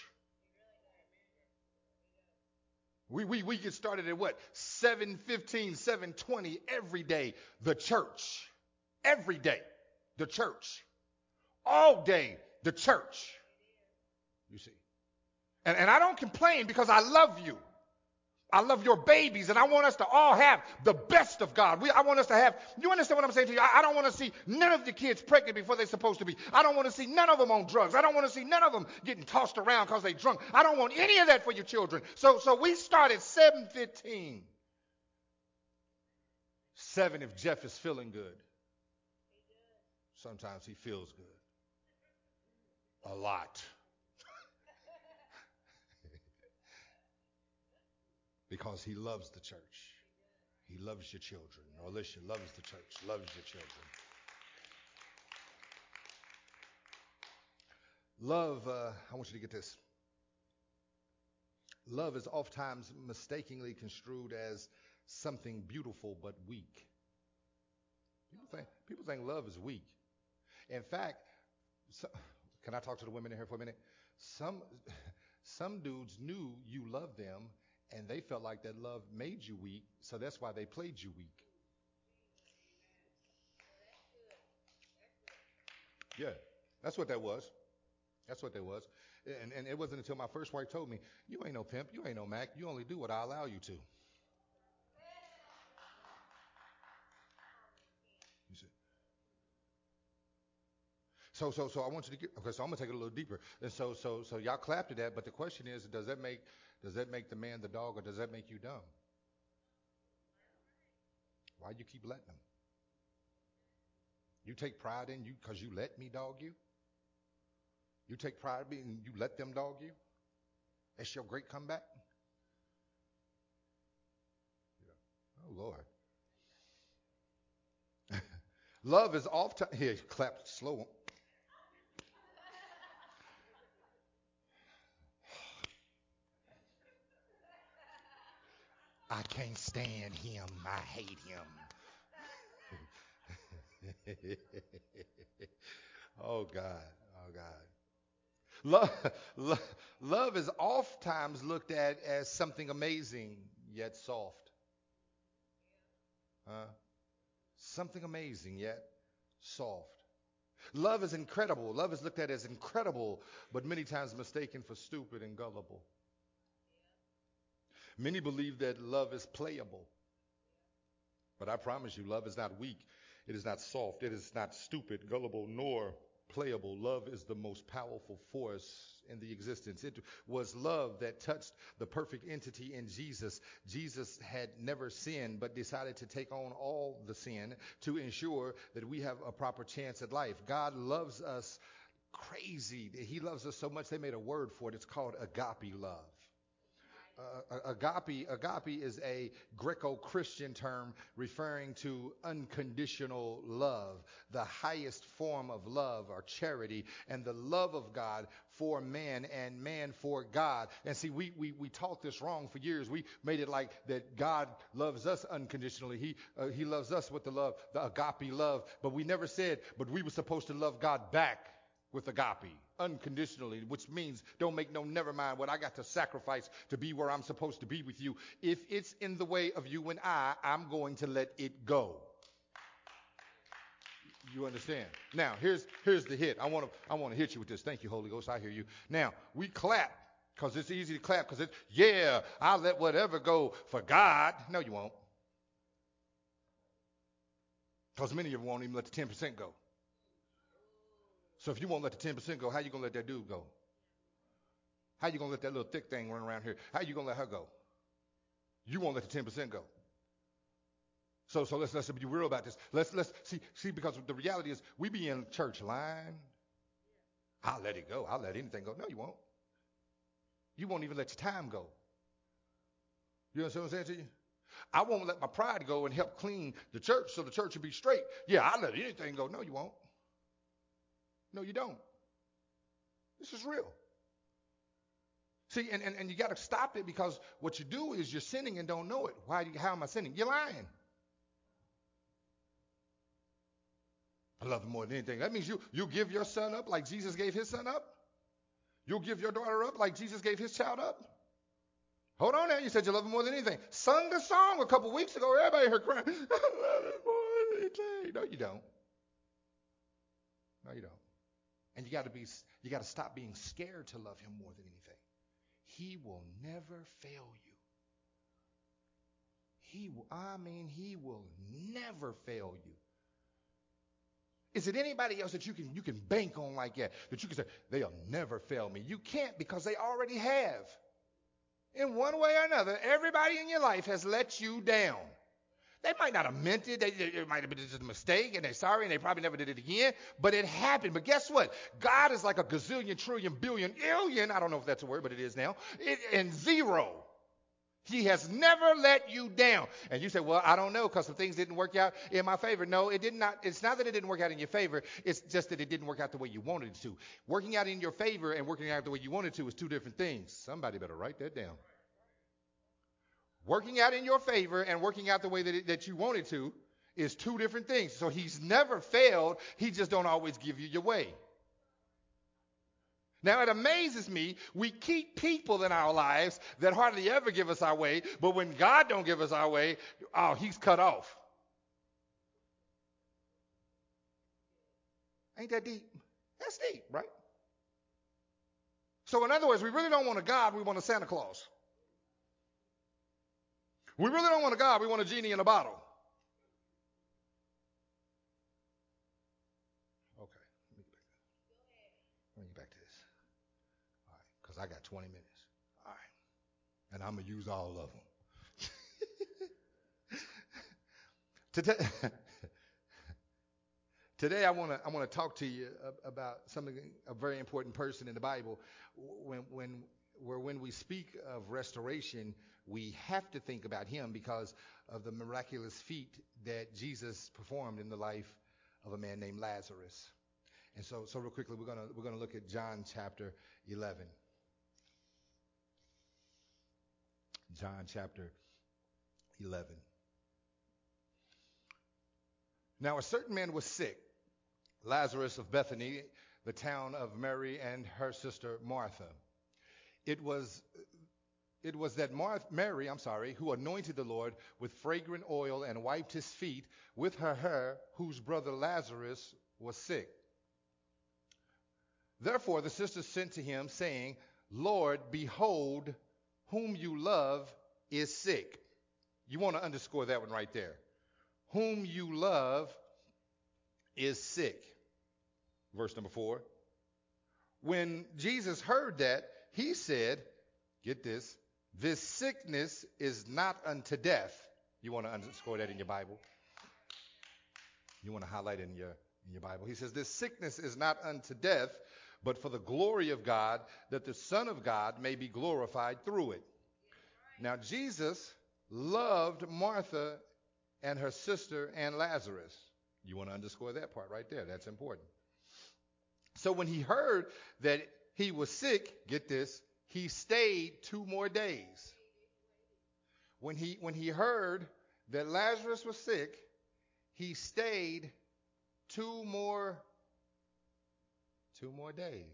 We get started at what? 7:15, 7:20 every day. The church. Every day. The church. All day. The church. You see. And I don't complain, because I love you. I love your babies, and I want us to all have the best of God. I want us to have, you understand what I'm saying to you? I don't want to see none of the kids pregnant before they're supposed to be. I don't want to see none of them on drugs. I don't want to see none of them getting tossed around because they drunk. I don't want any of that for your children. So we start at 7:15. 7 if Jeff is feeling good. Sometimes he feels good. A lot. Because he loves the church. He loves your children. Or Alicia loves the church, loves your children. Love, I want you to get this. Love is oftentimes mistakenly construed as something beautiful but weak. People think love is weak. In fact, can I talk to the women in here for a minute? Some dudes knew you loved them, and they felt like that love made you weak, so that's why they played you weak. Yeah, that's what that was. That's what that was. And it wasn't until my first wife told me, you ain't no pimp, you ain't no Mac, you only do what I allow you to. You see? So I want you to get, okay, so I'm going to take it a little deeper. And so y'all clapped at that, but the question is, does that make the man the dog, or does that make you dumb? Why you keep letting them? You take pride in you because you let me dog you? You take pride in and you let them dog you? That's your great comeback? Yeah. Oh, Lord. Love is often, here, clap slow. I can't stand him. I hate him. Oh, God. Oh, God. Love is oftentimes looked at as something amazing, yet soft. Something amazing, yet soft. Love is incredible. Love is looked at as incredible, but many times mistaken for stupid and gullible. Many believe that love is playable. But I promise you, love is not weak. It is not soft. It is not stupid, gullible, nor playable. Love is the most powerful force in the existence. It was love that touched the perfect entity in Jesus. Jesus had never sinned, but decided to take on all the sin to ensure that we have a proper chance at life. God loves us crazy. He loves us so much they made a word for it. It's called agape love. Agape is a Greco-Christian term referring to unconditional love, the highest form of love or charity, and the love of God for man and man for God. And see, we taught this wrong for years. We made it like that God loves us unconditionally. He loves us with the love, the agape love. But we never said, but we were supposed to love God back with agape, unconditionally, which means don't make no never mind what I got to sacrifice to be where I'm supposed to be with you. If it's in the way of you and I'm going to let it go. You understand? Now, here's the hit. I want to hit you with this. Thank you, Holy Ghost. I hear you. Now, we clap because it's easy to clap because I'll let whatever go for God. No, you won't. Because many of you won't even let the 10% go. So if you won't let the 10% go, how you going to let that dude go? How you going to let that little thick thing run around here? How you going to let her go? You won't let the 10% go. So let's be real about this. Let's see because the reality is we be in church lying. I'll let it go. I'll let anything go. No, you won't. You won't even let your time go. You understand what I'm saying to you? I won't let my pride go and help clean the church so the church will be straight. Yeah, I'll let anything go. No, you won't. No, you don't. This is real. See, and you got to stop it because what you do is you're sinning and don't know it. How am I sinning? You're lying. I love him more than anything. That means you give your son up like Jesus gave his son up. You'll give your daughter up like Jesus gave his child up. Hold on now. You said you love him more than anything. Sung the song a couple weeks ago. Everybody heard crying. I love him more than anything. No, you don't. No, you don't. And you got to stop being scared to love him more than anything. He will never fail you. He will never fail you. Is it anybody else that you can bank on like that? That you can say, they'll never fail me. You can't because they already have. In one way or another, everybody in your life has let you down. They might not have meant it. It might have been just a mistake, and they're sorry, and they probably never did it again. But it happened. But guess what? God is like a gazillion, trillion, billion, illion. I don't know if that's a word, but it is now. And zero. He has never let you down. And you say, well, I don't know because some things didn't work out in my favor. No, it did not. It's not that it didn't work out in your favor. It's just that it didn't work out the way you wanted it to. Working out in your favor and working out the way you wanted to is two different things. Somebody better write that down. Working out in your favor and working out the way that you wanted to is two different things. So he's never failed. He just don't always give you your way. Now, it amazes me, we keep people in our lives that hardly ever give us our way, but when God don't give us our way, oh, he's cut off. Ain't that deep? That's deep, right? So in other words, we really don't want a God, we want a Santa Claus. We really don't want a God, we want a genie in a bottle. Okay, let me get back to this. All right, because I got 20 minutes. All right, and I'm going to use all of them. Today I want to talk to you about a very important person in the Bible. When we speak of restoration, we have to think about him because of the miraculous feat that Jesus performed in the life of a man named Lazarus. And so real quickly, we're gonna look at John chapter 11. John chapter 11. Now a certain man was sick, Lazarus of Bethany, the town of Mary and her sister Martha. It was that Mary, who anointed the Lord with fragrant oil and wiped his feet with her hair, whose brother Lazarus was sick. Therefore the sisters sent to him, saying, Lord, behold, whom you love is sick. You want to underscore that one right there. Whom you love is sick. Verse number 4. When Jesus heard that, he said, get this, this sickness is not unto death. You want to underscore that in your Bible? You want to highlight it in your Bible? He says, this sickness is not unto death, but for the glory of God, that the Son of God may be glorified through it. Now, Jesus loved Martha and her sister and Lazarus. You want to underscore that part right there. That's important. So when he heard that he was sick, get this, he stayed 2 more days. When he heard that Lazarus was sick, he stayed 2 more days.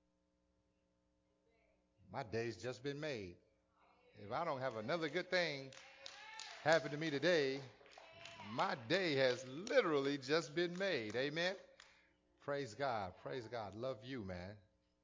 My day's just been made. If I don't have another good thing happen to me today, my day has literally just been made. Amen. Praise God. Praise God. Love you, man.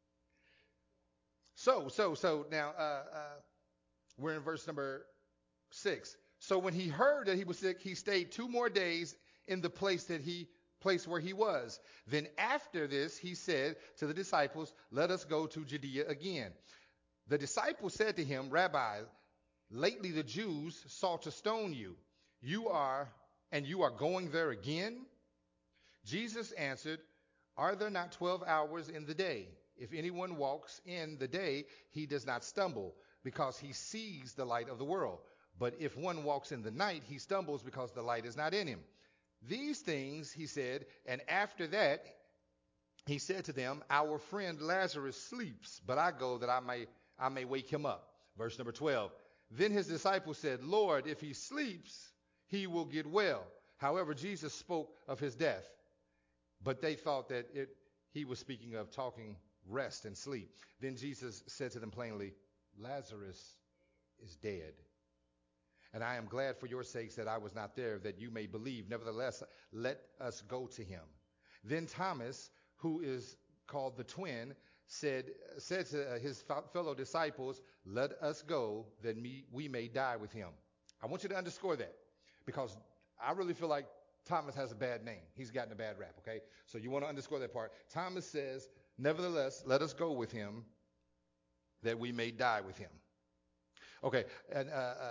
So now we're in verse number 6. So when he heard that he was sick, he stayed 2 more days in the place where he was. Then after this, he said to the disciples, let us go to Judea again. The disciples said to him, Rabbi, lately the Jews sought to stone you. You are and you are going there again? Jesus answered, are there not 12 hours in the day? If anyone walks in the day, he does not stumble, because he sees the light of the world. But if one walks in the night, he stumbles because the light is not in him. These things he said, and after that he said to them, our friend Lazarus sleeps, but I go that I may wake him up. Verse number 12. Then his disciples said, Lord, if he sleeps, he will get well. However, Jesus spoke of his death, but they thought that he was speaking of talking rest and sleep. Then Jesus said to them plainly, Lazarus is dead. And I am glad for your sakes that I was not there, that you may believe. Nevertheless, let us go to him. Then Thomas, who is called the twin, said to his fellow disciples, let us go that we may die with him. I want you to underscore that, because I really feel like Thomas has a bad name. He's gotten a bad rap, okay? So you want to underscore that part. Thomas says, nevertheless, let us go with him that we may die with him. Okay, and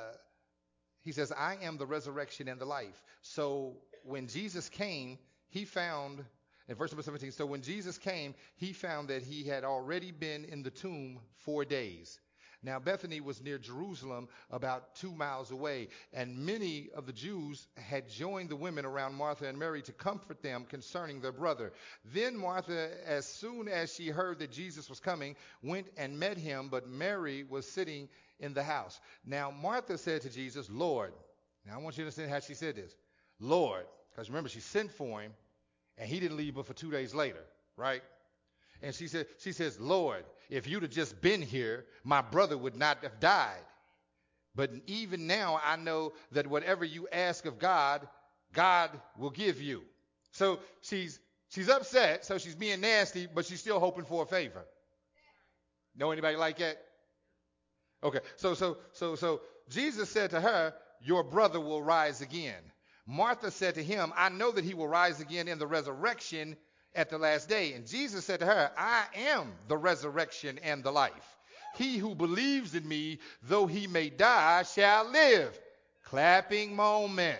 he says, I am the resurrection and the life. So when Jesus came, he found, in verse number 17, so when Jesus came, he found that he had already been in the tomb 4 days. Now Bethany was near Jerusalem, about 2 miles away, and many of the Jews had joined the women around Martha and Mary to comfort them concerning their brother. Then Martha, as soon as she heard that Jesus was coming, went and met him, but Mary was sitting in the house. Now Martha said to Jesus, Lord, now I want you to understand how she said this, Lord, because remember she sent for him, and he didn't leave but for 2 days later, right? And she says, Lord, if you'd have just been here, my brother would not have died. But even now I know that whatever you ask of God, God will give you. So she's upset, so she's being nasty, but she's still hoping for a favor. Know anybody like that? Okay, so Jesus said to her, your brother will rise again. Martha said to him, I know that he will rise again in the resurrection at the last day. And Jesus said to her, I am the resurrection and the life. He who believes in me, though he may die, shall live. Clapping moment.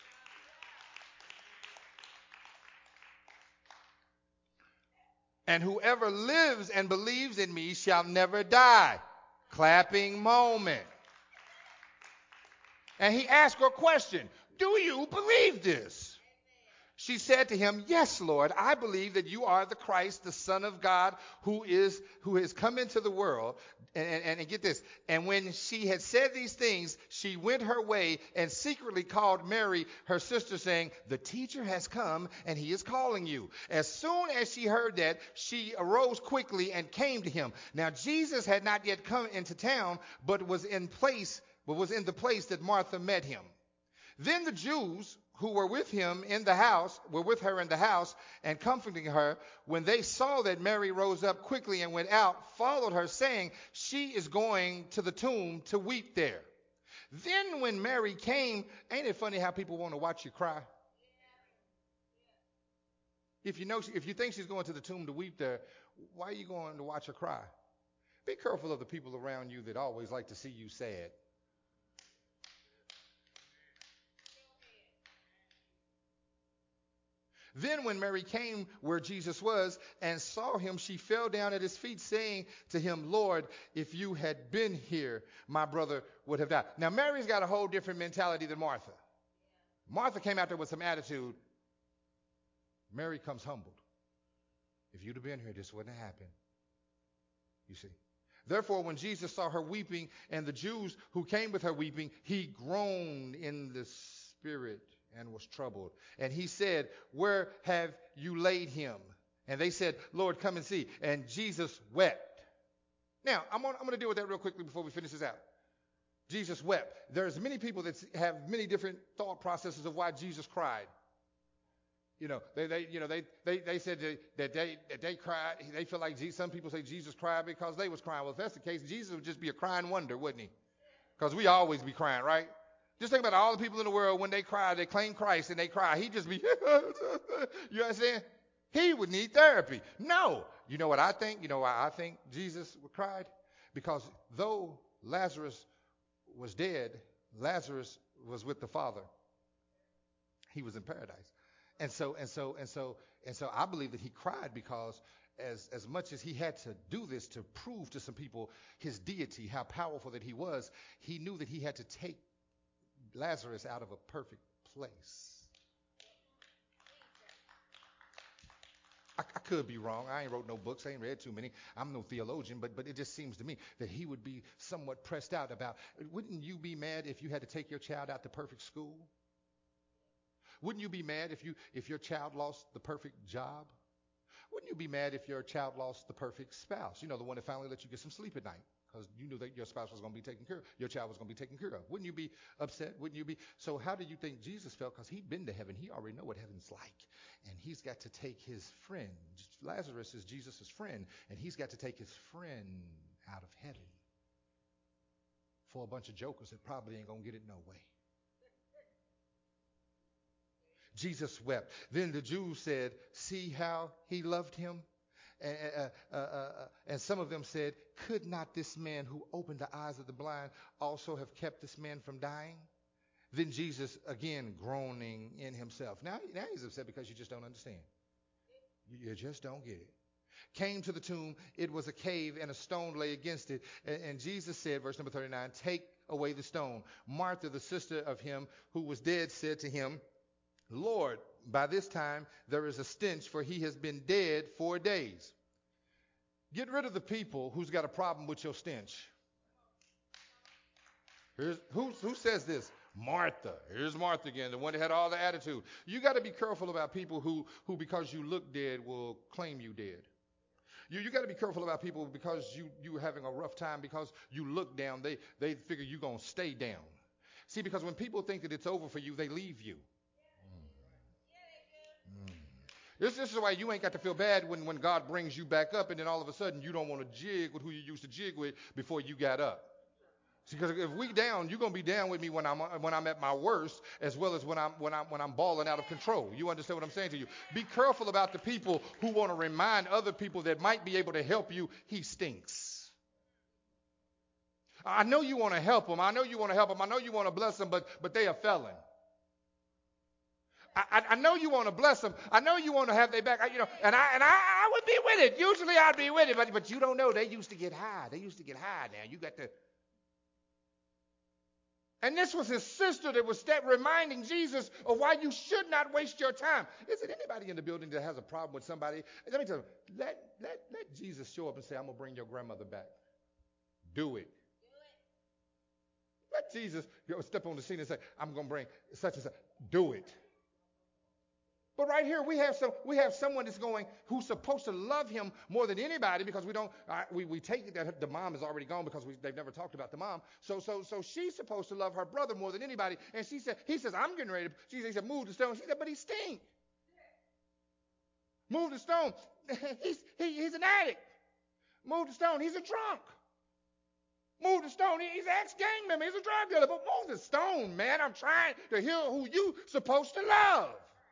And whoever lives and believes in me shall never die. Clapping moment. And he asked her a question. Do you believe this? She said to him, yes, Lord, I believe that you are the Christ, the Son of God, who has come into the world. And get this. And when she had said these things, she went her way and secretly called Mary, her sister, saying, the teacher has come and he is calling you. As soon as she heard that, she arose quickly and came to him. Now, Jesus had not yet come into town, but was in the place that Martha met him. Then the Jews who were with her in the house and comforting her, when they saw that Mary rose up quickly and went out, followed her, saying, she is going to the tomb to weep there. Then when Mary came, ain't it funny how people want to watch you cry? If you think she's going to the tomb to weep there, why are you going to watch her cry? Be careful of the people around you that always like to see you sad. Then when Mary came where Jesus was and saw him, she fell down at his feet, saying to him, Lord, if you had been here, my brother would have died. Now, Mary's got a whole different mentality than Martha. Martha came out there with some attitude. Mary comes humbled. If you'd have been here, this wouldn't have happened. You see. Therefore, when Jesus saw her weeping and the Jews who came with her weeping, he groaned in the spirit and was troubled. And he said, where have you laid him? And they said, Lord, come and see. And Jesus wept. Now, I'm going to deal with that real quickly before we finish this out. Jesus wept. There's many people that have many different thought processes of why Jesus cried. They said that they cried. They feel like some people say Jesus cried because they was crying. Well, if that's the case, Jesus would just be a crying wonder, wouldn't he? Because we always be crying, right? Just think about all the people in the world when they cry, they claim Christ and they cry. He'd just be, you understand? He would need therapy. No. You know what I think? You know why I think Jesus cried? Because though Lazarus was dead, Lazarus was with the Father. He was in paradise. And so I believe that he cried because as much as he had to do this to prove to some people his deity, how powerful that he was, he knew that he had to take Lazarus out of a perfect place. I could be wrong. I ain't wrote no books. I ain't read too many. I'm no theologian, but it just seems to me that he would be somewhat pressed out about, wouldn't you be mad if you had to take your child out to perfect school? Wouldn't you be mad if your child lost the perfect job? Wouldn't you be mad if your child lost the perfect spouse? You know, the one that finally let you get some sleep at night because you knew that your spouse was going to be taken care of. Your child was going to be taken care of. Wouldn't you be upset? Wouldn't you be? So how do you think Jesus felt? Because he'd been to heaven. He already know what heaven's like. And he's got to take his friend. Lazarus is Jesus' friend. And he's got to take his friend out of heaven for a bunch of jokers that probably ain't going to get it no way. Jesus wept. Then the Jews said, see how he loved him? And some of them said, could not this man who opened the eyes of the blind also have kept this man from dying? Then Jesus, again, groaning in himself. Now he's upset because you just don't understand. You just don't get it. Came to the tomb. It was a cave and a stone lay against it. And Jesus said, verse number 39, take away the stone. Martha, the sister of him who was dead, said to him, Lord, by this time there is a stench, for he has been dead 4 days. Get rid of the people who's got a problem with your stench. Who says this? Martha. Here's Martha again, the one that had all the attitude. You got to be careful about people who because you look dead will claim you dead. You got to be careful about people because you having a rough time because you look down. They figure you're going to stay down. See, because when people think that it's over for you, they leave you. This is why you ain't got to feel bad when God brings you back up and then all of a sudden you don't want to jig with who you used to jig with before you got up. See, because if we down, you're gonna be down with me when I'm at my worst, as well as when I'm balling out of control. You understand what I'm saying to you? Be careful about the people who want to remind other people that might be able to help you. He stinks. I know you want to help them. I know you want to help them. I know you want to bless them, but they are felon. I know you want to bless them. I know you want to have their back. And I would be with it. Usually I'd be with it, but you don't know. They used to get high. They used to get high. Now you got to. And this was his sister that was reminding Jesus of why you should not waste your time. Is it anybody in the building that has a problem with somebody? Let me tell you. Let Jesus show up and say, "I'm gonna bring your grandmother back." Do it. Let Jesus step on the scene and say, "I'm gonna bring such and such." Do it. But right here we have someone that's who's supposed to love him more than anybody because we take it that the mom is already gone because they've never talked about the mom. So she's supposed to love her brother more than anybody. And he says, I'm getting ready. He said, move the stone. She said, but he stinks. Move the stone. He's an addict. Move the stone. He's a drunk. Move the stone. He's an ex-gang member. He's a drug dealer. But move the stone, man. I'm trying to hear who you supposed to love.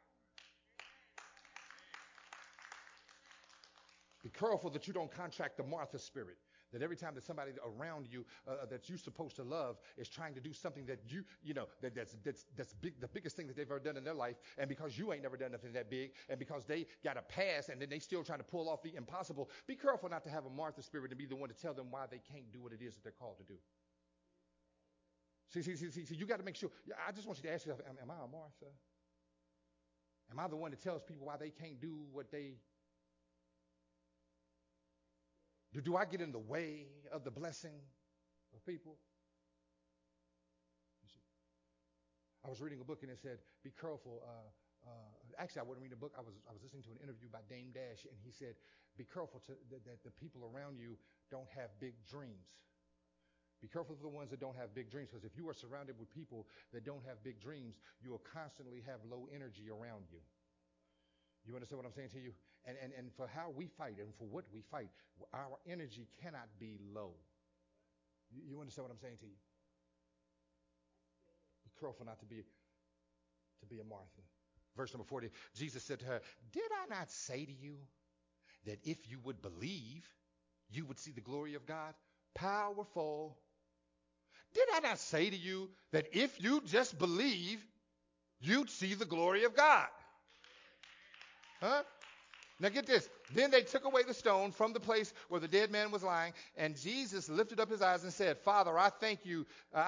Be careful that you don't contract the Martha spirit. That every time that somebody around you that you're supposed to love is trying to do something that that's big, the biggest thing that they've ever done in their life, and because you ain't never done nothing that big, and because they got a pass, and then they still trying to pull off the impossible. Be careful not to have a Martha spirit and be the one to tell them why they can't do what it is that they're called to do. See, you got to make sure. I just want you to ask yourself, am I a Martha? Am I the one that tells people why they can't do what they? Do I get in the way of the blessing of people? You see, I was reading a book and it said, be careful. Actually, I wasn't reading a book. I was listening to an interview by Dame Dash, and he said, be careful that the people around you don't have big dreams. Be careful of the ones that don't have big dreams, because if you are surrounded with people that don't have big dreams, you will constantly have low energy around you. You understand what I'm saying to you? And for how we fight and for what we fight, our energy cannot be low. You understand what I'm saying to you? Be careful not to be a Martha. Verse number 40, Jesus said to her, did I not say to you that if you would believe, you would see the glory of God? Powerful. Did I not say to you that if you just believe, you'd see the glory of God. Huh? Now get this. Then they took away the stone from the place where the dead man was lying, and Jesus lifted up his eyes and said, Father, I thank you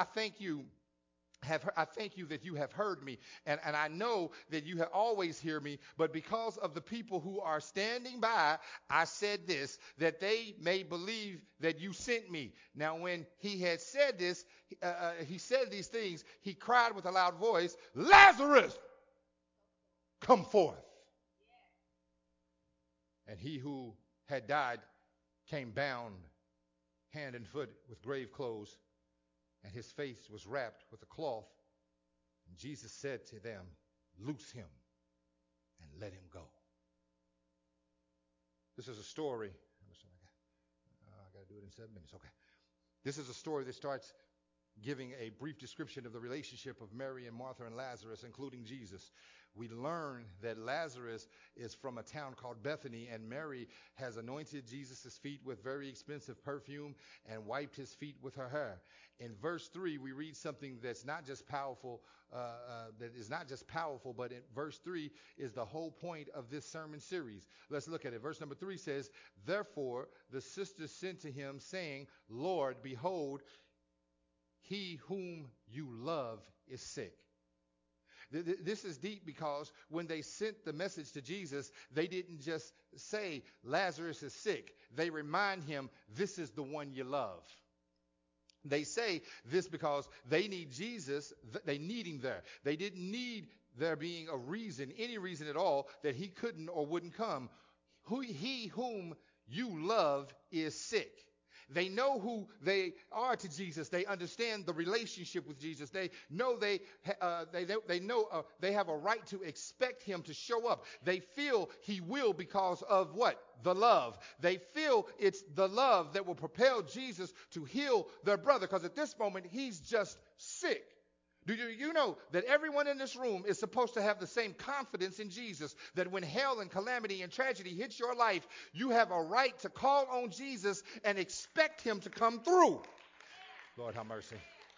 that you have heard me, and I know that you have always hear me, but because of the people who are standing by, I said this, that they may believe that you sent me. Now when he had said this, he said these things, he cried with a loud voice, Lazarus, come forth. And he who had died came bound hand and foot with grave clothes, and his face was wrapped with a cloth. And Jesus said to them, loose him and let him go. This is a story. I got to do it in 7 minutes. Okay. This is a story that starts giving a brief description of the relationship of Mary and Martha and Lazarus, including Jesus. We learn that Lazarus is from a town called Bethany, and Mary has anointed Jesus' feet with very expensive perfume and wiped his feet with her hair. In verse 3, we read something that's not just powerful, but in verse 3 is the whole point of this sermon series. Let's look at it. Verse number 3 says, therefore the sisters sent to him, saying, Lord, behold, he whom you love is sick. This is deep because when they sent the message to Jesus, they didn't just say Lazarus is sick. They remind him, this is the one you love. They say this because they need Jesus. They need him there. They didn't need there being a reason, any reason at all, that he couldn't or wouldn't come. He whom you love is sick. They know who they are to Jesus. They understand the relationship with Jesus. They know they have a right to expect him to show up. They feel he will because of what? The love. They feel it's the love that will propel Jesus to heal their brother, because at this moment he's just sick. Do you know that everyone in this room is supposed to have the same confidence in Jesus, that when hell and calamity and tragedy hits your life, you have a right to call on Jesus and expect him to come through? Lord, have mercy.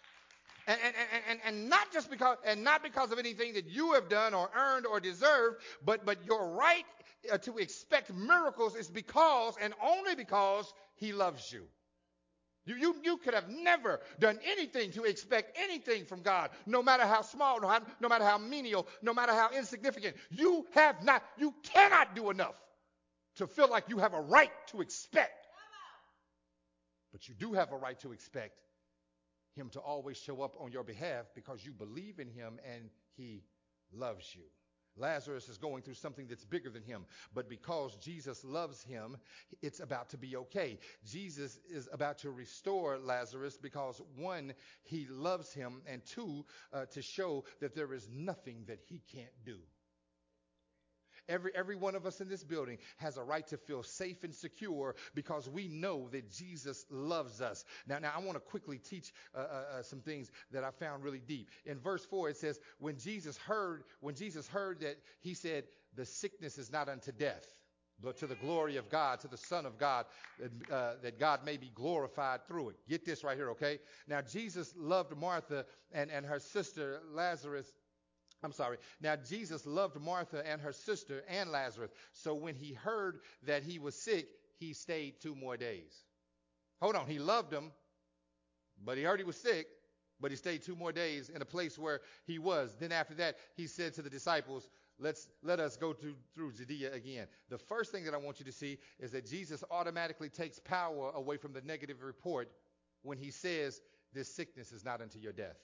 And not because of anything that you have done or earned or deserved, but your right to expect miracles is because and only because he loves you. You could have never done anything to expect anything from God, no matter how small, no matter how menial, no matter how insignificant. You cannot do enough to feel like you have a right to expect. But you do have a right to expect him to always show up on your behalf because you believe in him and he loves you. Lazarus is going through something that's bigger than him, but because Jesus loves him, it's about to be okay. Jesus is about to restore Lazarus because, one, he loves him, and two, to show that there is nothing that he can't do. Every one of us in this building has a right to feel safe and secure because we know that Jesus loves us. Now I want to quickly teach some things that I found really deep. In verse 4, it says, when Jesus heard that, he said, the sickness is not unto death, but to the glory of God, to the Son of God, that God may be glorified through it. Get this right here, okay? Now, Jesus loved Martha and her sister Lazarus. Now, Jesus loved Martha and her sister and Lazarus. So when he heard that he was sick, he stayed 2 more days. Hold on. He loved him, but he heard he was sick, but he stayed 2 more days in a place where he was. Then after that, he said to the disciples, let us go through Judea again. The first thing that I want you to see is that Jesus automatically takes power away from the negative report when he says, this sickness is not unto your death.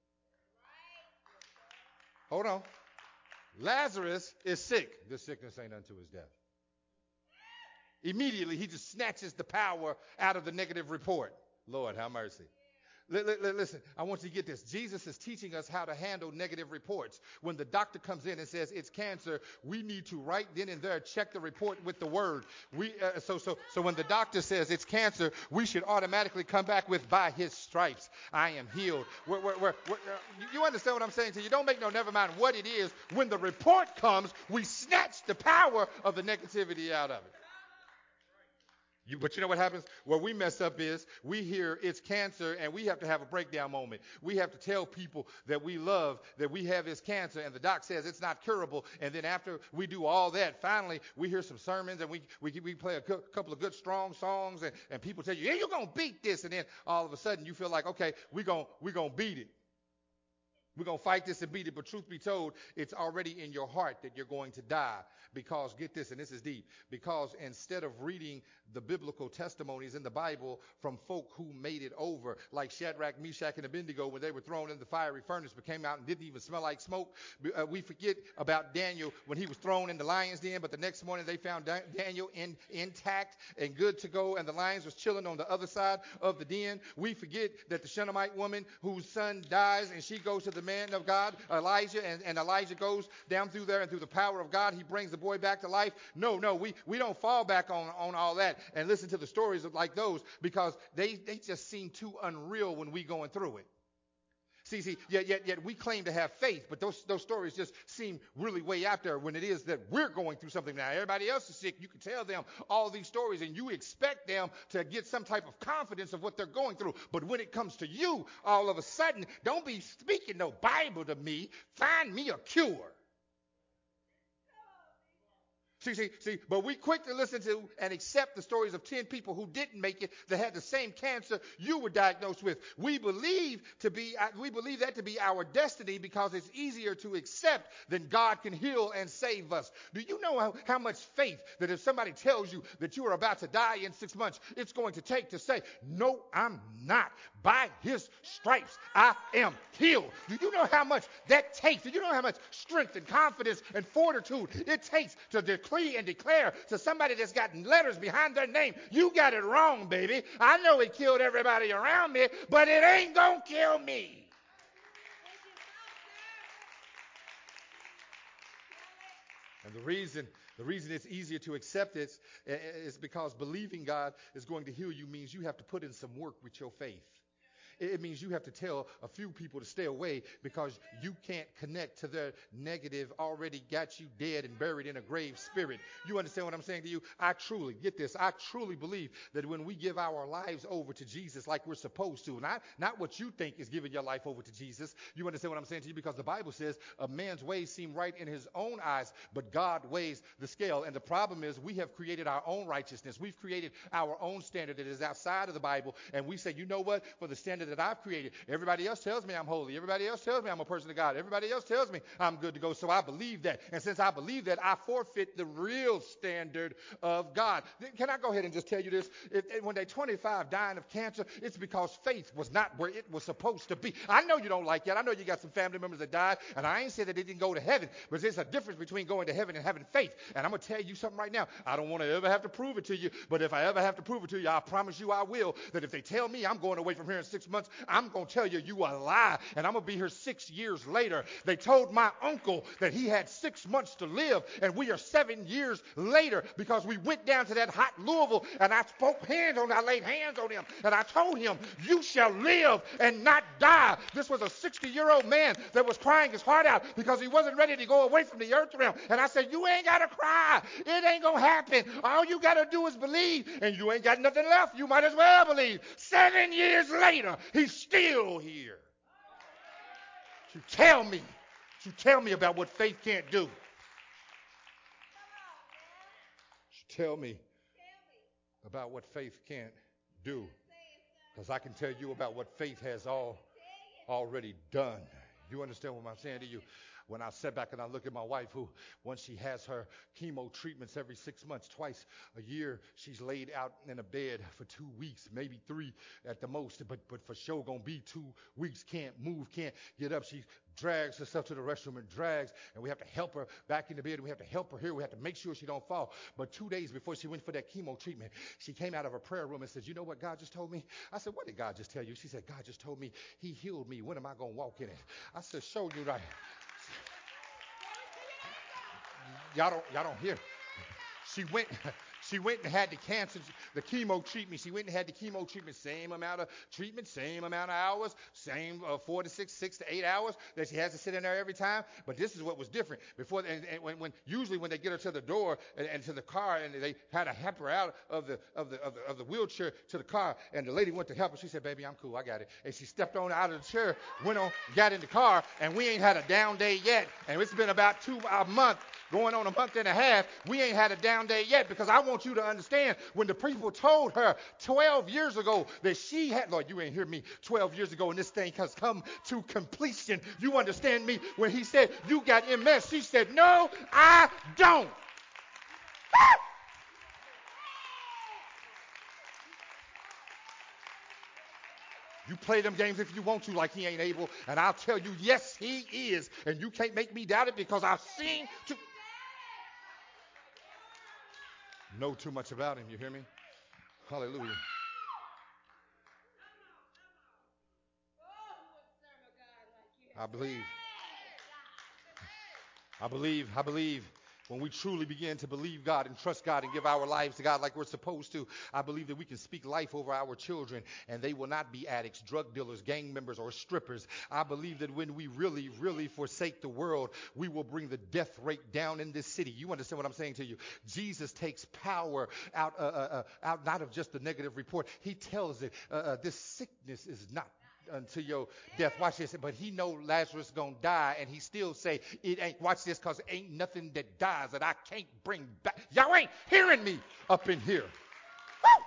Hold on. Lazarus is sick. This sickness ain't unto his death. Immediately, he just snatches the power out of the negative report. Lord, have mercy. Listen, I want you to get this. Jesus is teaching us how to handle negative reports. When the doctor comes in and says it's cancer, we need to right then and there check the report with the word. So when the doctor says it's cancer, we should automatically come back with, by his stripes, I am healed. You understand what I'm saying to you? Don't make no never mind what it is. When the report comes, we snatch the power of the negativity out of it. But you know what happens? Where we mess up is we hear it's cancer and we have to have a breakdown moment. We have to tell people that we love that we have this cancer and the doc says it's not curable. And then after we do all that, finally we hear some sermons and we play a couple of good strong songs and people tell you, yeah, you're going to beat this. And then all of a sudden you feel like, okay, we're going to beat it. We're going to fight this and beat it. But truth be told, it's already in your heart that you're going to die. Because, get this, and this is deep, because instead of reading the biblical testimonies in the Bible from folk who made it over, like Shadrach, Meshach, and Abednego, when they were thrown in the fiery furnace but came out and didn't even smell like smoke, we forget about Daniel when he was thrown in the lion's den, but the next morning they found Daniel intact and good to go, and the lions was chilling on the other side of the den. We forget that the Shunammite woman whose son dies, and she goes to the man of God, Elijah, and Elijah goes down through there, and through the power of God, he brings the boy back to life. No, we don't fall back on all that and listen to the stories of like those because they just seem too unreal when we going through it. See, yet we claim to have faith, but those stories just seem really way out there when it is that we're going through something now. Everybody else is sick. You can tell them all these stories and you expect them to get some type of confidence of what they're going through. But when it comes to you, all of a sudden, don't be speaking no Bible to me. Find me a cure. See, but we quick to listen to and accept the stories of 10 people who didn't make it that had the same cancer you were diagnosed with. We believe that to be our destiny because it's easier to accept than God can heal and save us. Do you know how much faith that if somebody tells you that you are about to die in 6 months, it's going to take to say, no, I'm not. By his stripes, I am healed. Do you know how much that takes? Do you know how much strength and confidence and fortitude it takes to decree and declare to somebody that's got letters behind their name, you got it wrong, baby. I know it killed everybody around me, but it ain't gonna kill me. And the reason it's easier to accept it is because believing God is going to heal you means you have to put in some work with your faith. It means you have to tell a few people to stay away because you can't connect to their negative, already got you dead and buried in a grave spirit. You understand what I'm saying to you? I truly believe that when we give our lives over to Jesus like we're supposed to, not what you think is giving your life over to Jesus. You understand what I'm saying to you? Because the Bible says a man's ways seem right in his own eyes, but God weighs the scale. And the problem is we have created our own righteousness. We've created our own standard that is outside of the Bible. And we say, you know what? For the standard that I've created, everybody else tells me I'm holy. Everybody else tells me I'm a person of God. Everybody else tells me I'm good to go. So I believe that. And since I believe that, I forfeit the real standard of God. Can I go ahead and just tell you this? When they're 25 dying of cancer, it's because faith was not where it was supposed to be. I know you don't like that. I know you got some family members that died, and I ain't saying that they didn't go to heaven, but there's a difference between going to heaven and having faith. And I'm going to tell you something right now. I don't want to ever have to prove it to you, but if I ever have to prove it to you, I promise you I will, that if they tell me I'm going away from here in 6 months, I'm going to tell you a lie, and I'm going to be here 6 years later. They told my uncle that he had 6 months to live, and we are 7 years later because we went down to that hot Louisville, and I laid hands on him, and I told him, you shall live and not die. This was a 60-year-old man that was crying his heart out because he wasn't ready to go away from the earth realm, and I said, you ain't got to cry. It ain't going to happen. All you got to do is believe, and you ain't got nothing left. You might as well believe. 7 years later, he's still here. You tell me about what faith can't do. You tell me about what faith can't do. Because I can tell you about what faith has already done. You understand what I'm saying to you? When I sit back and I look at my wife, who, once she has her chemo treatments every 6 months, twice a year, she's laid out in a bed for 2 weeks, maybe 3 at the most, but for sure gonna be 2 weeks, can't move, can't get up. She drags herself to the restroom and drags, and we have to help her back in the bed. We have to help her here. We have to make sure she don't fall. But 2 days before she went for that chemo treatment, she came out of her prayer room and said, you know what God just told me? I said, what did God just tell you? She said, God just told me he healed me. When am I gonna walk in it? I said, show you right. Y'all don't hear. She went and had the chemo treatment. She went and had the chemo treatment, same amount of treatment, same amount of hours, same 4 to 6 to 8 hours that she has to sit in there every time. But this is what was different. Before, and usually when they get her to the door and to the car, and they had to help her out of the wheelchair to the car, and the lady went to help her. She said, "Baby, I'm cool, I got it." And she stepped on out of the chair, went on, got in the car, and we ain't had a down day yet. And it's been about a month. Going on a month and a half, we ain't had a down day yet, because I want you to understand, when the people told her 12 years ago that she had, Lord, you ain't hear me, 12 years ago, and this thing has come to completion. You understand me? When he said, "You got MS," she said, "No, I don't." You play them games if you want to, like he ain't able, and I'll tell you, yes, he is, and you can't make me doubt it, because I've seen know too much about him. You hear me? Hallelujah. I believe when we truly begin to believe God and trust God and give our lives to God like we're supposed to, I believe that we can speak life over our children, and they will not be addicts, drug dealers, gang members, or strippers. I believe that when we really, really forsake the world, we will bring the death rate down in this city. You understand what I'm saying to you? Jesus takes power out not of just the negative report. He tells it, this sickness is not until your death. Watch this. But he know Lazarus gonna die, and he still say it ain't. Watch this, because ain't nothing that dies that I can't bring back. Y'all ain't hearing me up in here. Woo!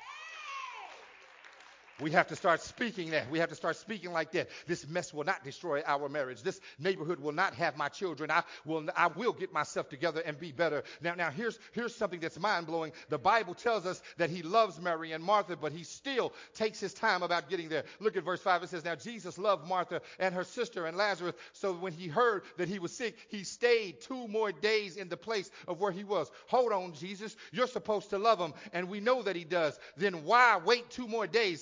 We have to start speaking that. We have to start speaking like that. This mess will not destroy our marriage. This neighborhood will not have my children. I will get myself together and be better. Now here's something that's mind-blowing. The Bible tells us that he loves Mary and Martha, but he still takes his time about getting there. Look at verse 5. It says, "Now Jesus loved Martha and her sister and Lazarus, so when he heard that he was sick, he stayed 2 more days in the place of where he was." Hold on, Jesus. You're supposed to love him, and we know that he does. Then why wait 2 more days?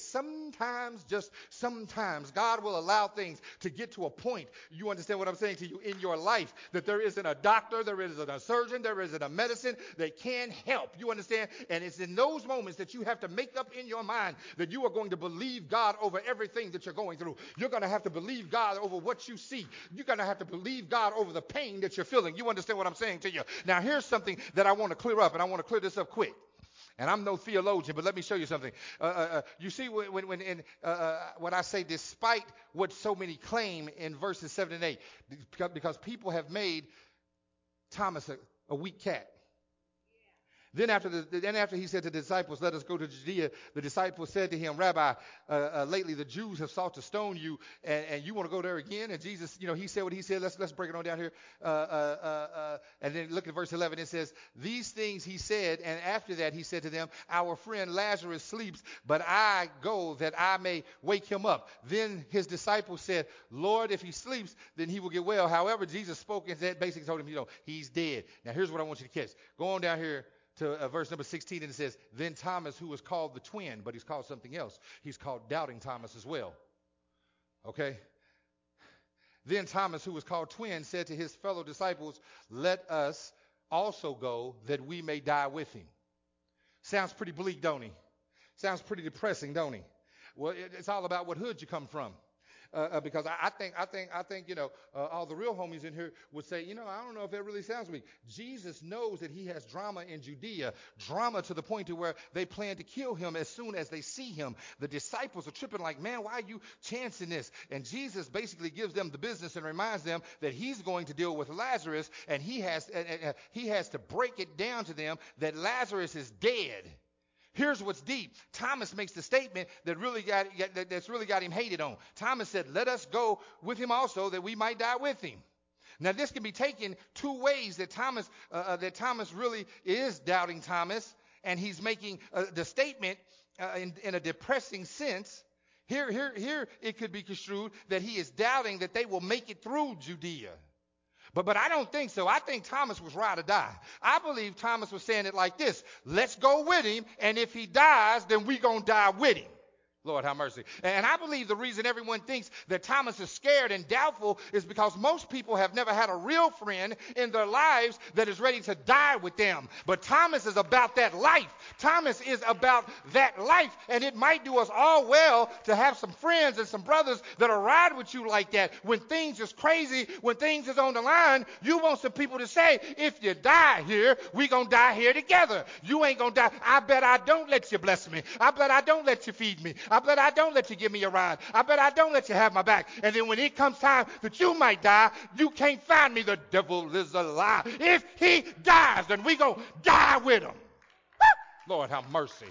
Sometimes God will allow things to get to a point, you understand what I'm saying to you, in your life, that there isn't a doctor, there isn't a surgeon, there isn't a medicine that can help. You understand? And it's in those moments that you have to make up in your mind that you are going to believe God over everything that you're going through. You're going to have to believe God over what you see. You're going to have to believe God over the pain that you're feeling. You understand what I'm saying to you? Now, here's something that I want to clear up, and I want to clear this up quick. And I'm no theologian, but let me show you something. You see, when I say despite what so many claim in verses 7 and 8, because people have made Thomas a weak cat. Then after he said to the disciples, "Let us go to Judea," the disciples said to him, "Rabbi, lately the Jews have sought to stone you, and you want to go there again?" And Jesus, he said what he said. Let's break it on down here. And then look at verse 11. It says, "These things he said, and after that he said to them, 'Our friend Lazarus sleeps, but I go that I may wake him up.' Then his disciples said, 'Lord, if he sleeps, then he will get well.' However, Jesus spoke and basically told him, he's dead." Now here's what I want you to catch. Go on down here to verse number 16, and it says, "Then Thomas, who was called the twin," but he's called something else. He's called Doubting Thomas as well. Okay? "Then Thomas, who was called twin, said to his fellow disciples, 'Let us also go that we may die with him.'" Sounds pretty bleak, don't he? Sounds pretty depressing, don't he? Well, it's all about what hood you come from. Because I think all the real homies in here would say, I don't know if that really sounds weak. Jesus knows that he has drama in Judea, drama to the point to where they plan to kill him as soon as they see him. The disciples are tripping like, "Man, why are you chancing this?" And Jesus basically gives them the business and reminds them that he's going to deal with Lazarus, and he has to break it down to them that Lazarus is dead. Here's what's deep. Thomas makes the statement that's really got him hated on. Thomas said, "Let us go with him also, that we might die with him." Now, this can be taken 2 ways that Thomas really is doubting Thomas, and he's making the statement in a depressing sense. Here it could be construed that he is doubting that they will make it through Judea. But I don't think so. I think Thomas was ride or die. I believe Thomas was saying it like this: "Let's go with him, and if he dies, then we gonna die with him." Lord have mercy. And I believe the reason everyone thinks that Thomas is scared and doubtful is because most people have never had a real friend in their lives that is ready to die with them. But Thomas is about that life. Thomas is about that life. And it might do us all well to have some friends and some brothers that'll ride with you like that. When things is crazy, when things is on the line, you want some people to say, if you die here, we gonna die here together. You ain't gonna die. I bet I don't let you bless me. I bet I don't let you feed me. I bet I don't let you give me a ride. I bet I don't let you have my back. And then when it comes time that you might die, you can't find me. The devil is a lie. If he dies, then we go die with him. Lord have mercy.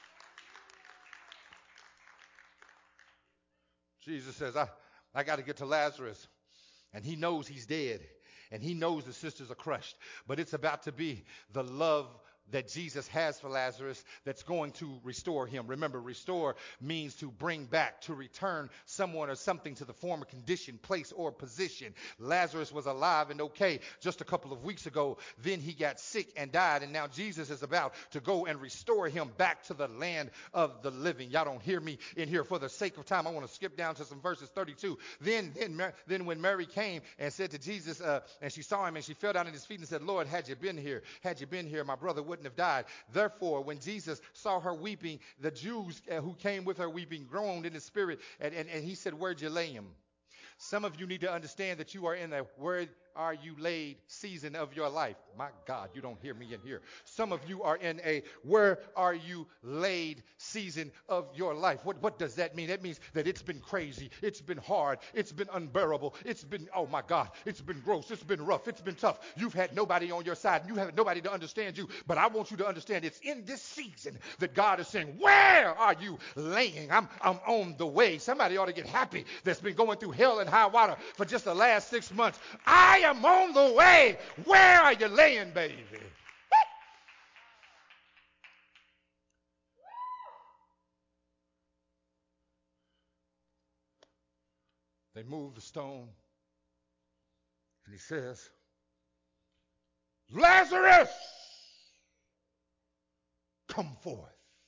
Jesus says, I got to get to Lazarus. And he knows he's dead. And he knows the sisters are crushed. But it's about to be the love that Jesus has for Lazarus that's going to restore him. Remember, restore means to bring back, to return someone or something to the former condition, place, or position. Lazarus was alive and okay just a couple of weeks ago. Then he got sick and died, and now Jesus is about to go and restore him back to the land of the living. Y'all don't hear me in here. For the sake of time, I want to skip down to some verses 32. Then when Mary came and said to Jesus, and she saw him, and she fell down at his feet and said, Lord, had you been here, my brother wouldn't have died. Therefore, when Jesus saw her weeping, the Jews who came with her weeping groaned in the spirit, and he said, where'd you lay him? Some of you need to understand that you are in a where are you laid season of your life. My God, you don't hear me in here. Some of you are in a where are you laid season of your life. What does that mean? That means that it's been crazy. It's been hard. It's been unbearable. It's been, oh my God, it's been gross. It's been rough. It's been tough. You've had nobody on your side. You have nobody to understand you. But I want you to understand it's in this season that God is saying, where are you laying? I'm on the way. Somebody ought to get happy that's been going through hell and high water for just the last 6 months. I am on the way. Where are you laying, baby? They move the stone, and he says, Lazarus, come forth.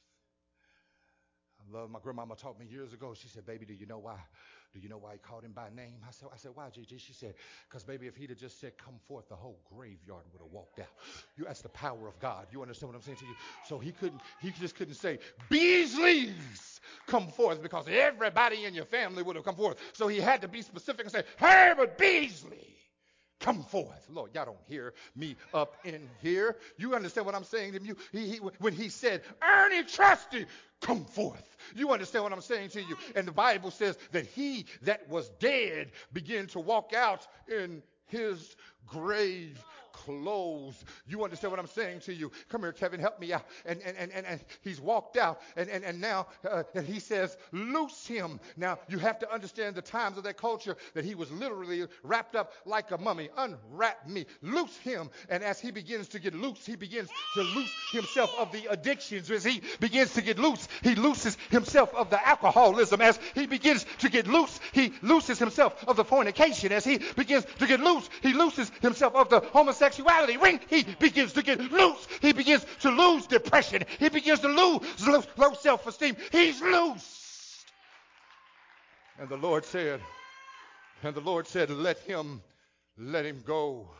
I love my grandmama taught me years ago. She said, baby, do you know why? Do you know why he called him by name? I said, why, Gigi? She said, because, baby, if he'd have just said, come forth, the whole graveyard would have walked out. That's the power of God. You understand what I'm saying to you? So he just couldn't say, Beasley's come forth, because everybody in your family would have come forth. So he had to be specific and say, Herbert Beasley, come forth. Lord, y'all don't hear me up in here. You understand what I'm saying to you? When he said, Ernie Trusty, come forth. You understand what I'm saying to you? And the Bible says that he that was dead began to walk out in his grave clothes. You understand what I'm saying to you? Come here, Kevin, help me out. And he's walked out, and now and he says, loose him. Now you have to understand the times of that culture, that he was literally wrapped up like a mummy. Unwrap me, loose him. And as he begins to get loose, he begins to loose himself of the addictions. As he begins to get loose, he looses himself of the alcoholism. As he begins to get loose, he looses himself of the fornication. As he begins to get loose, he looses himself of the homosexuality. When he begins to get loose, he begins to lose depression. He begins to lose low self-esteem. He's loose. And the Lord said, let him go.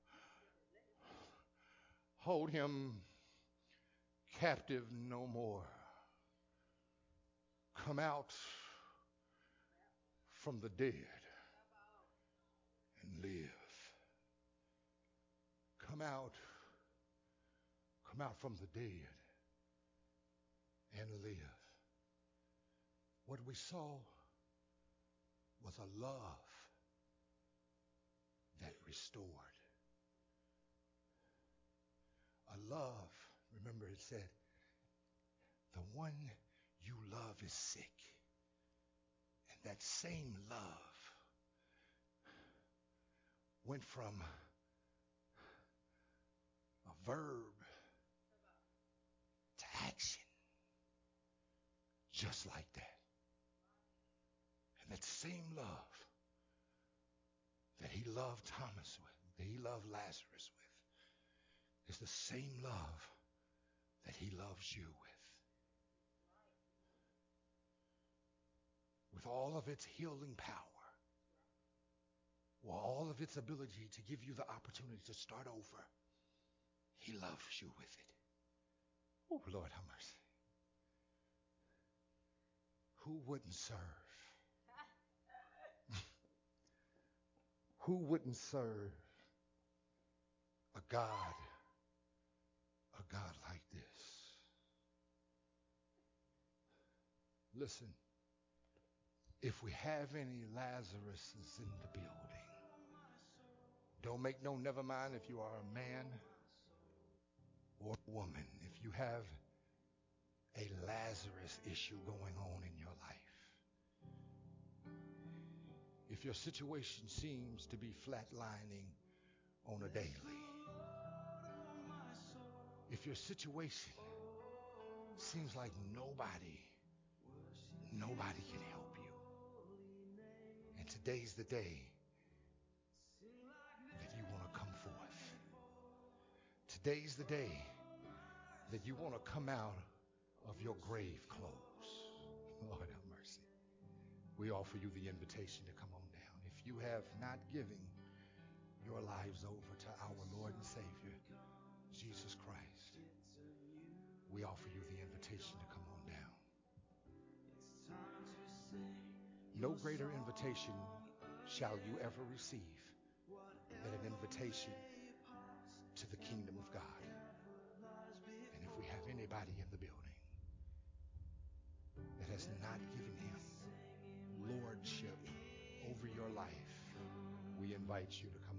Hold him captive no more. Come out from the dead and live. Come out from the dead and live. What we saw was a love that restored. A love, remember it said, the one you love is sick. And that same love went from a verb to action, just like that. And that same love that he loved Thomas with, that he loved Lazarus with, is the same love that he loves you with. with all of its healing power, with all of its ability to give you the opportunity to start over, he loves you with it. Oh, Lord, have mercy. Who wouldn't serve? Who wouldn't serve a God like this? Listen, if we have any Lazaruses in the building, don't make no never mind if you are a man or a woman. If you have a Lazarus issue going on in your life, if your situation seems to be flatlining on a daily, if your situation seems like nobody can help you, and today's the day that you want to come forth. Today's the day that you want to come out of your grave clothes. Lord have mercy. We offer you the invitation to come on down. If you have not given your lives over to our Lord and Savior, Jesus Christ, we offer you the invitation to come on down. No greater invitation shall you ever receive than an invitation to the kingdom of God. And if we have anybody in the building that has not given him lordship over your life, we invite you to come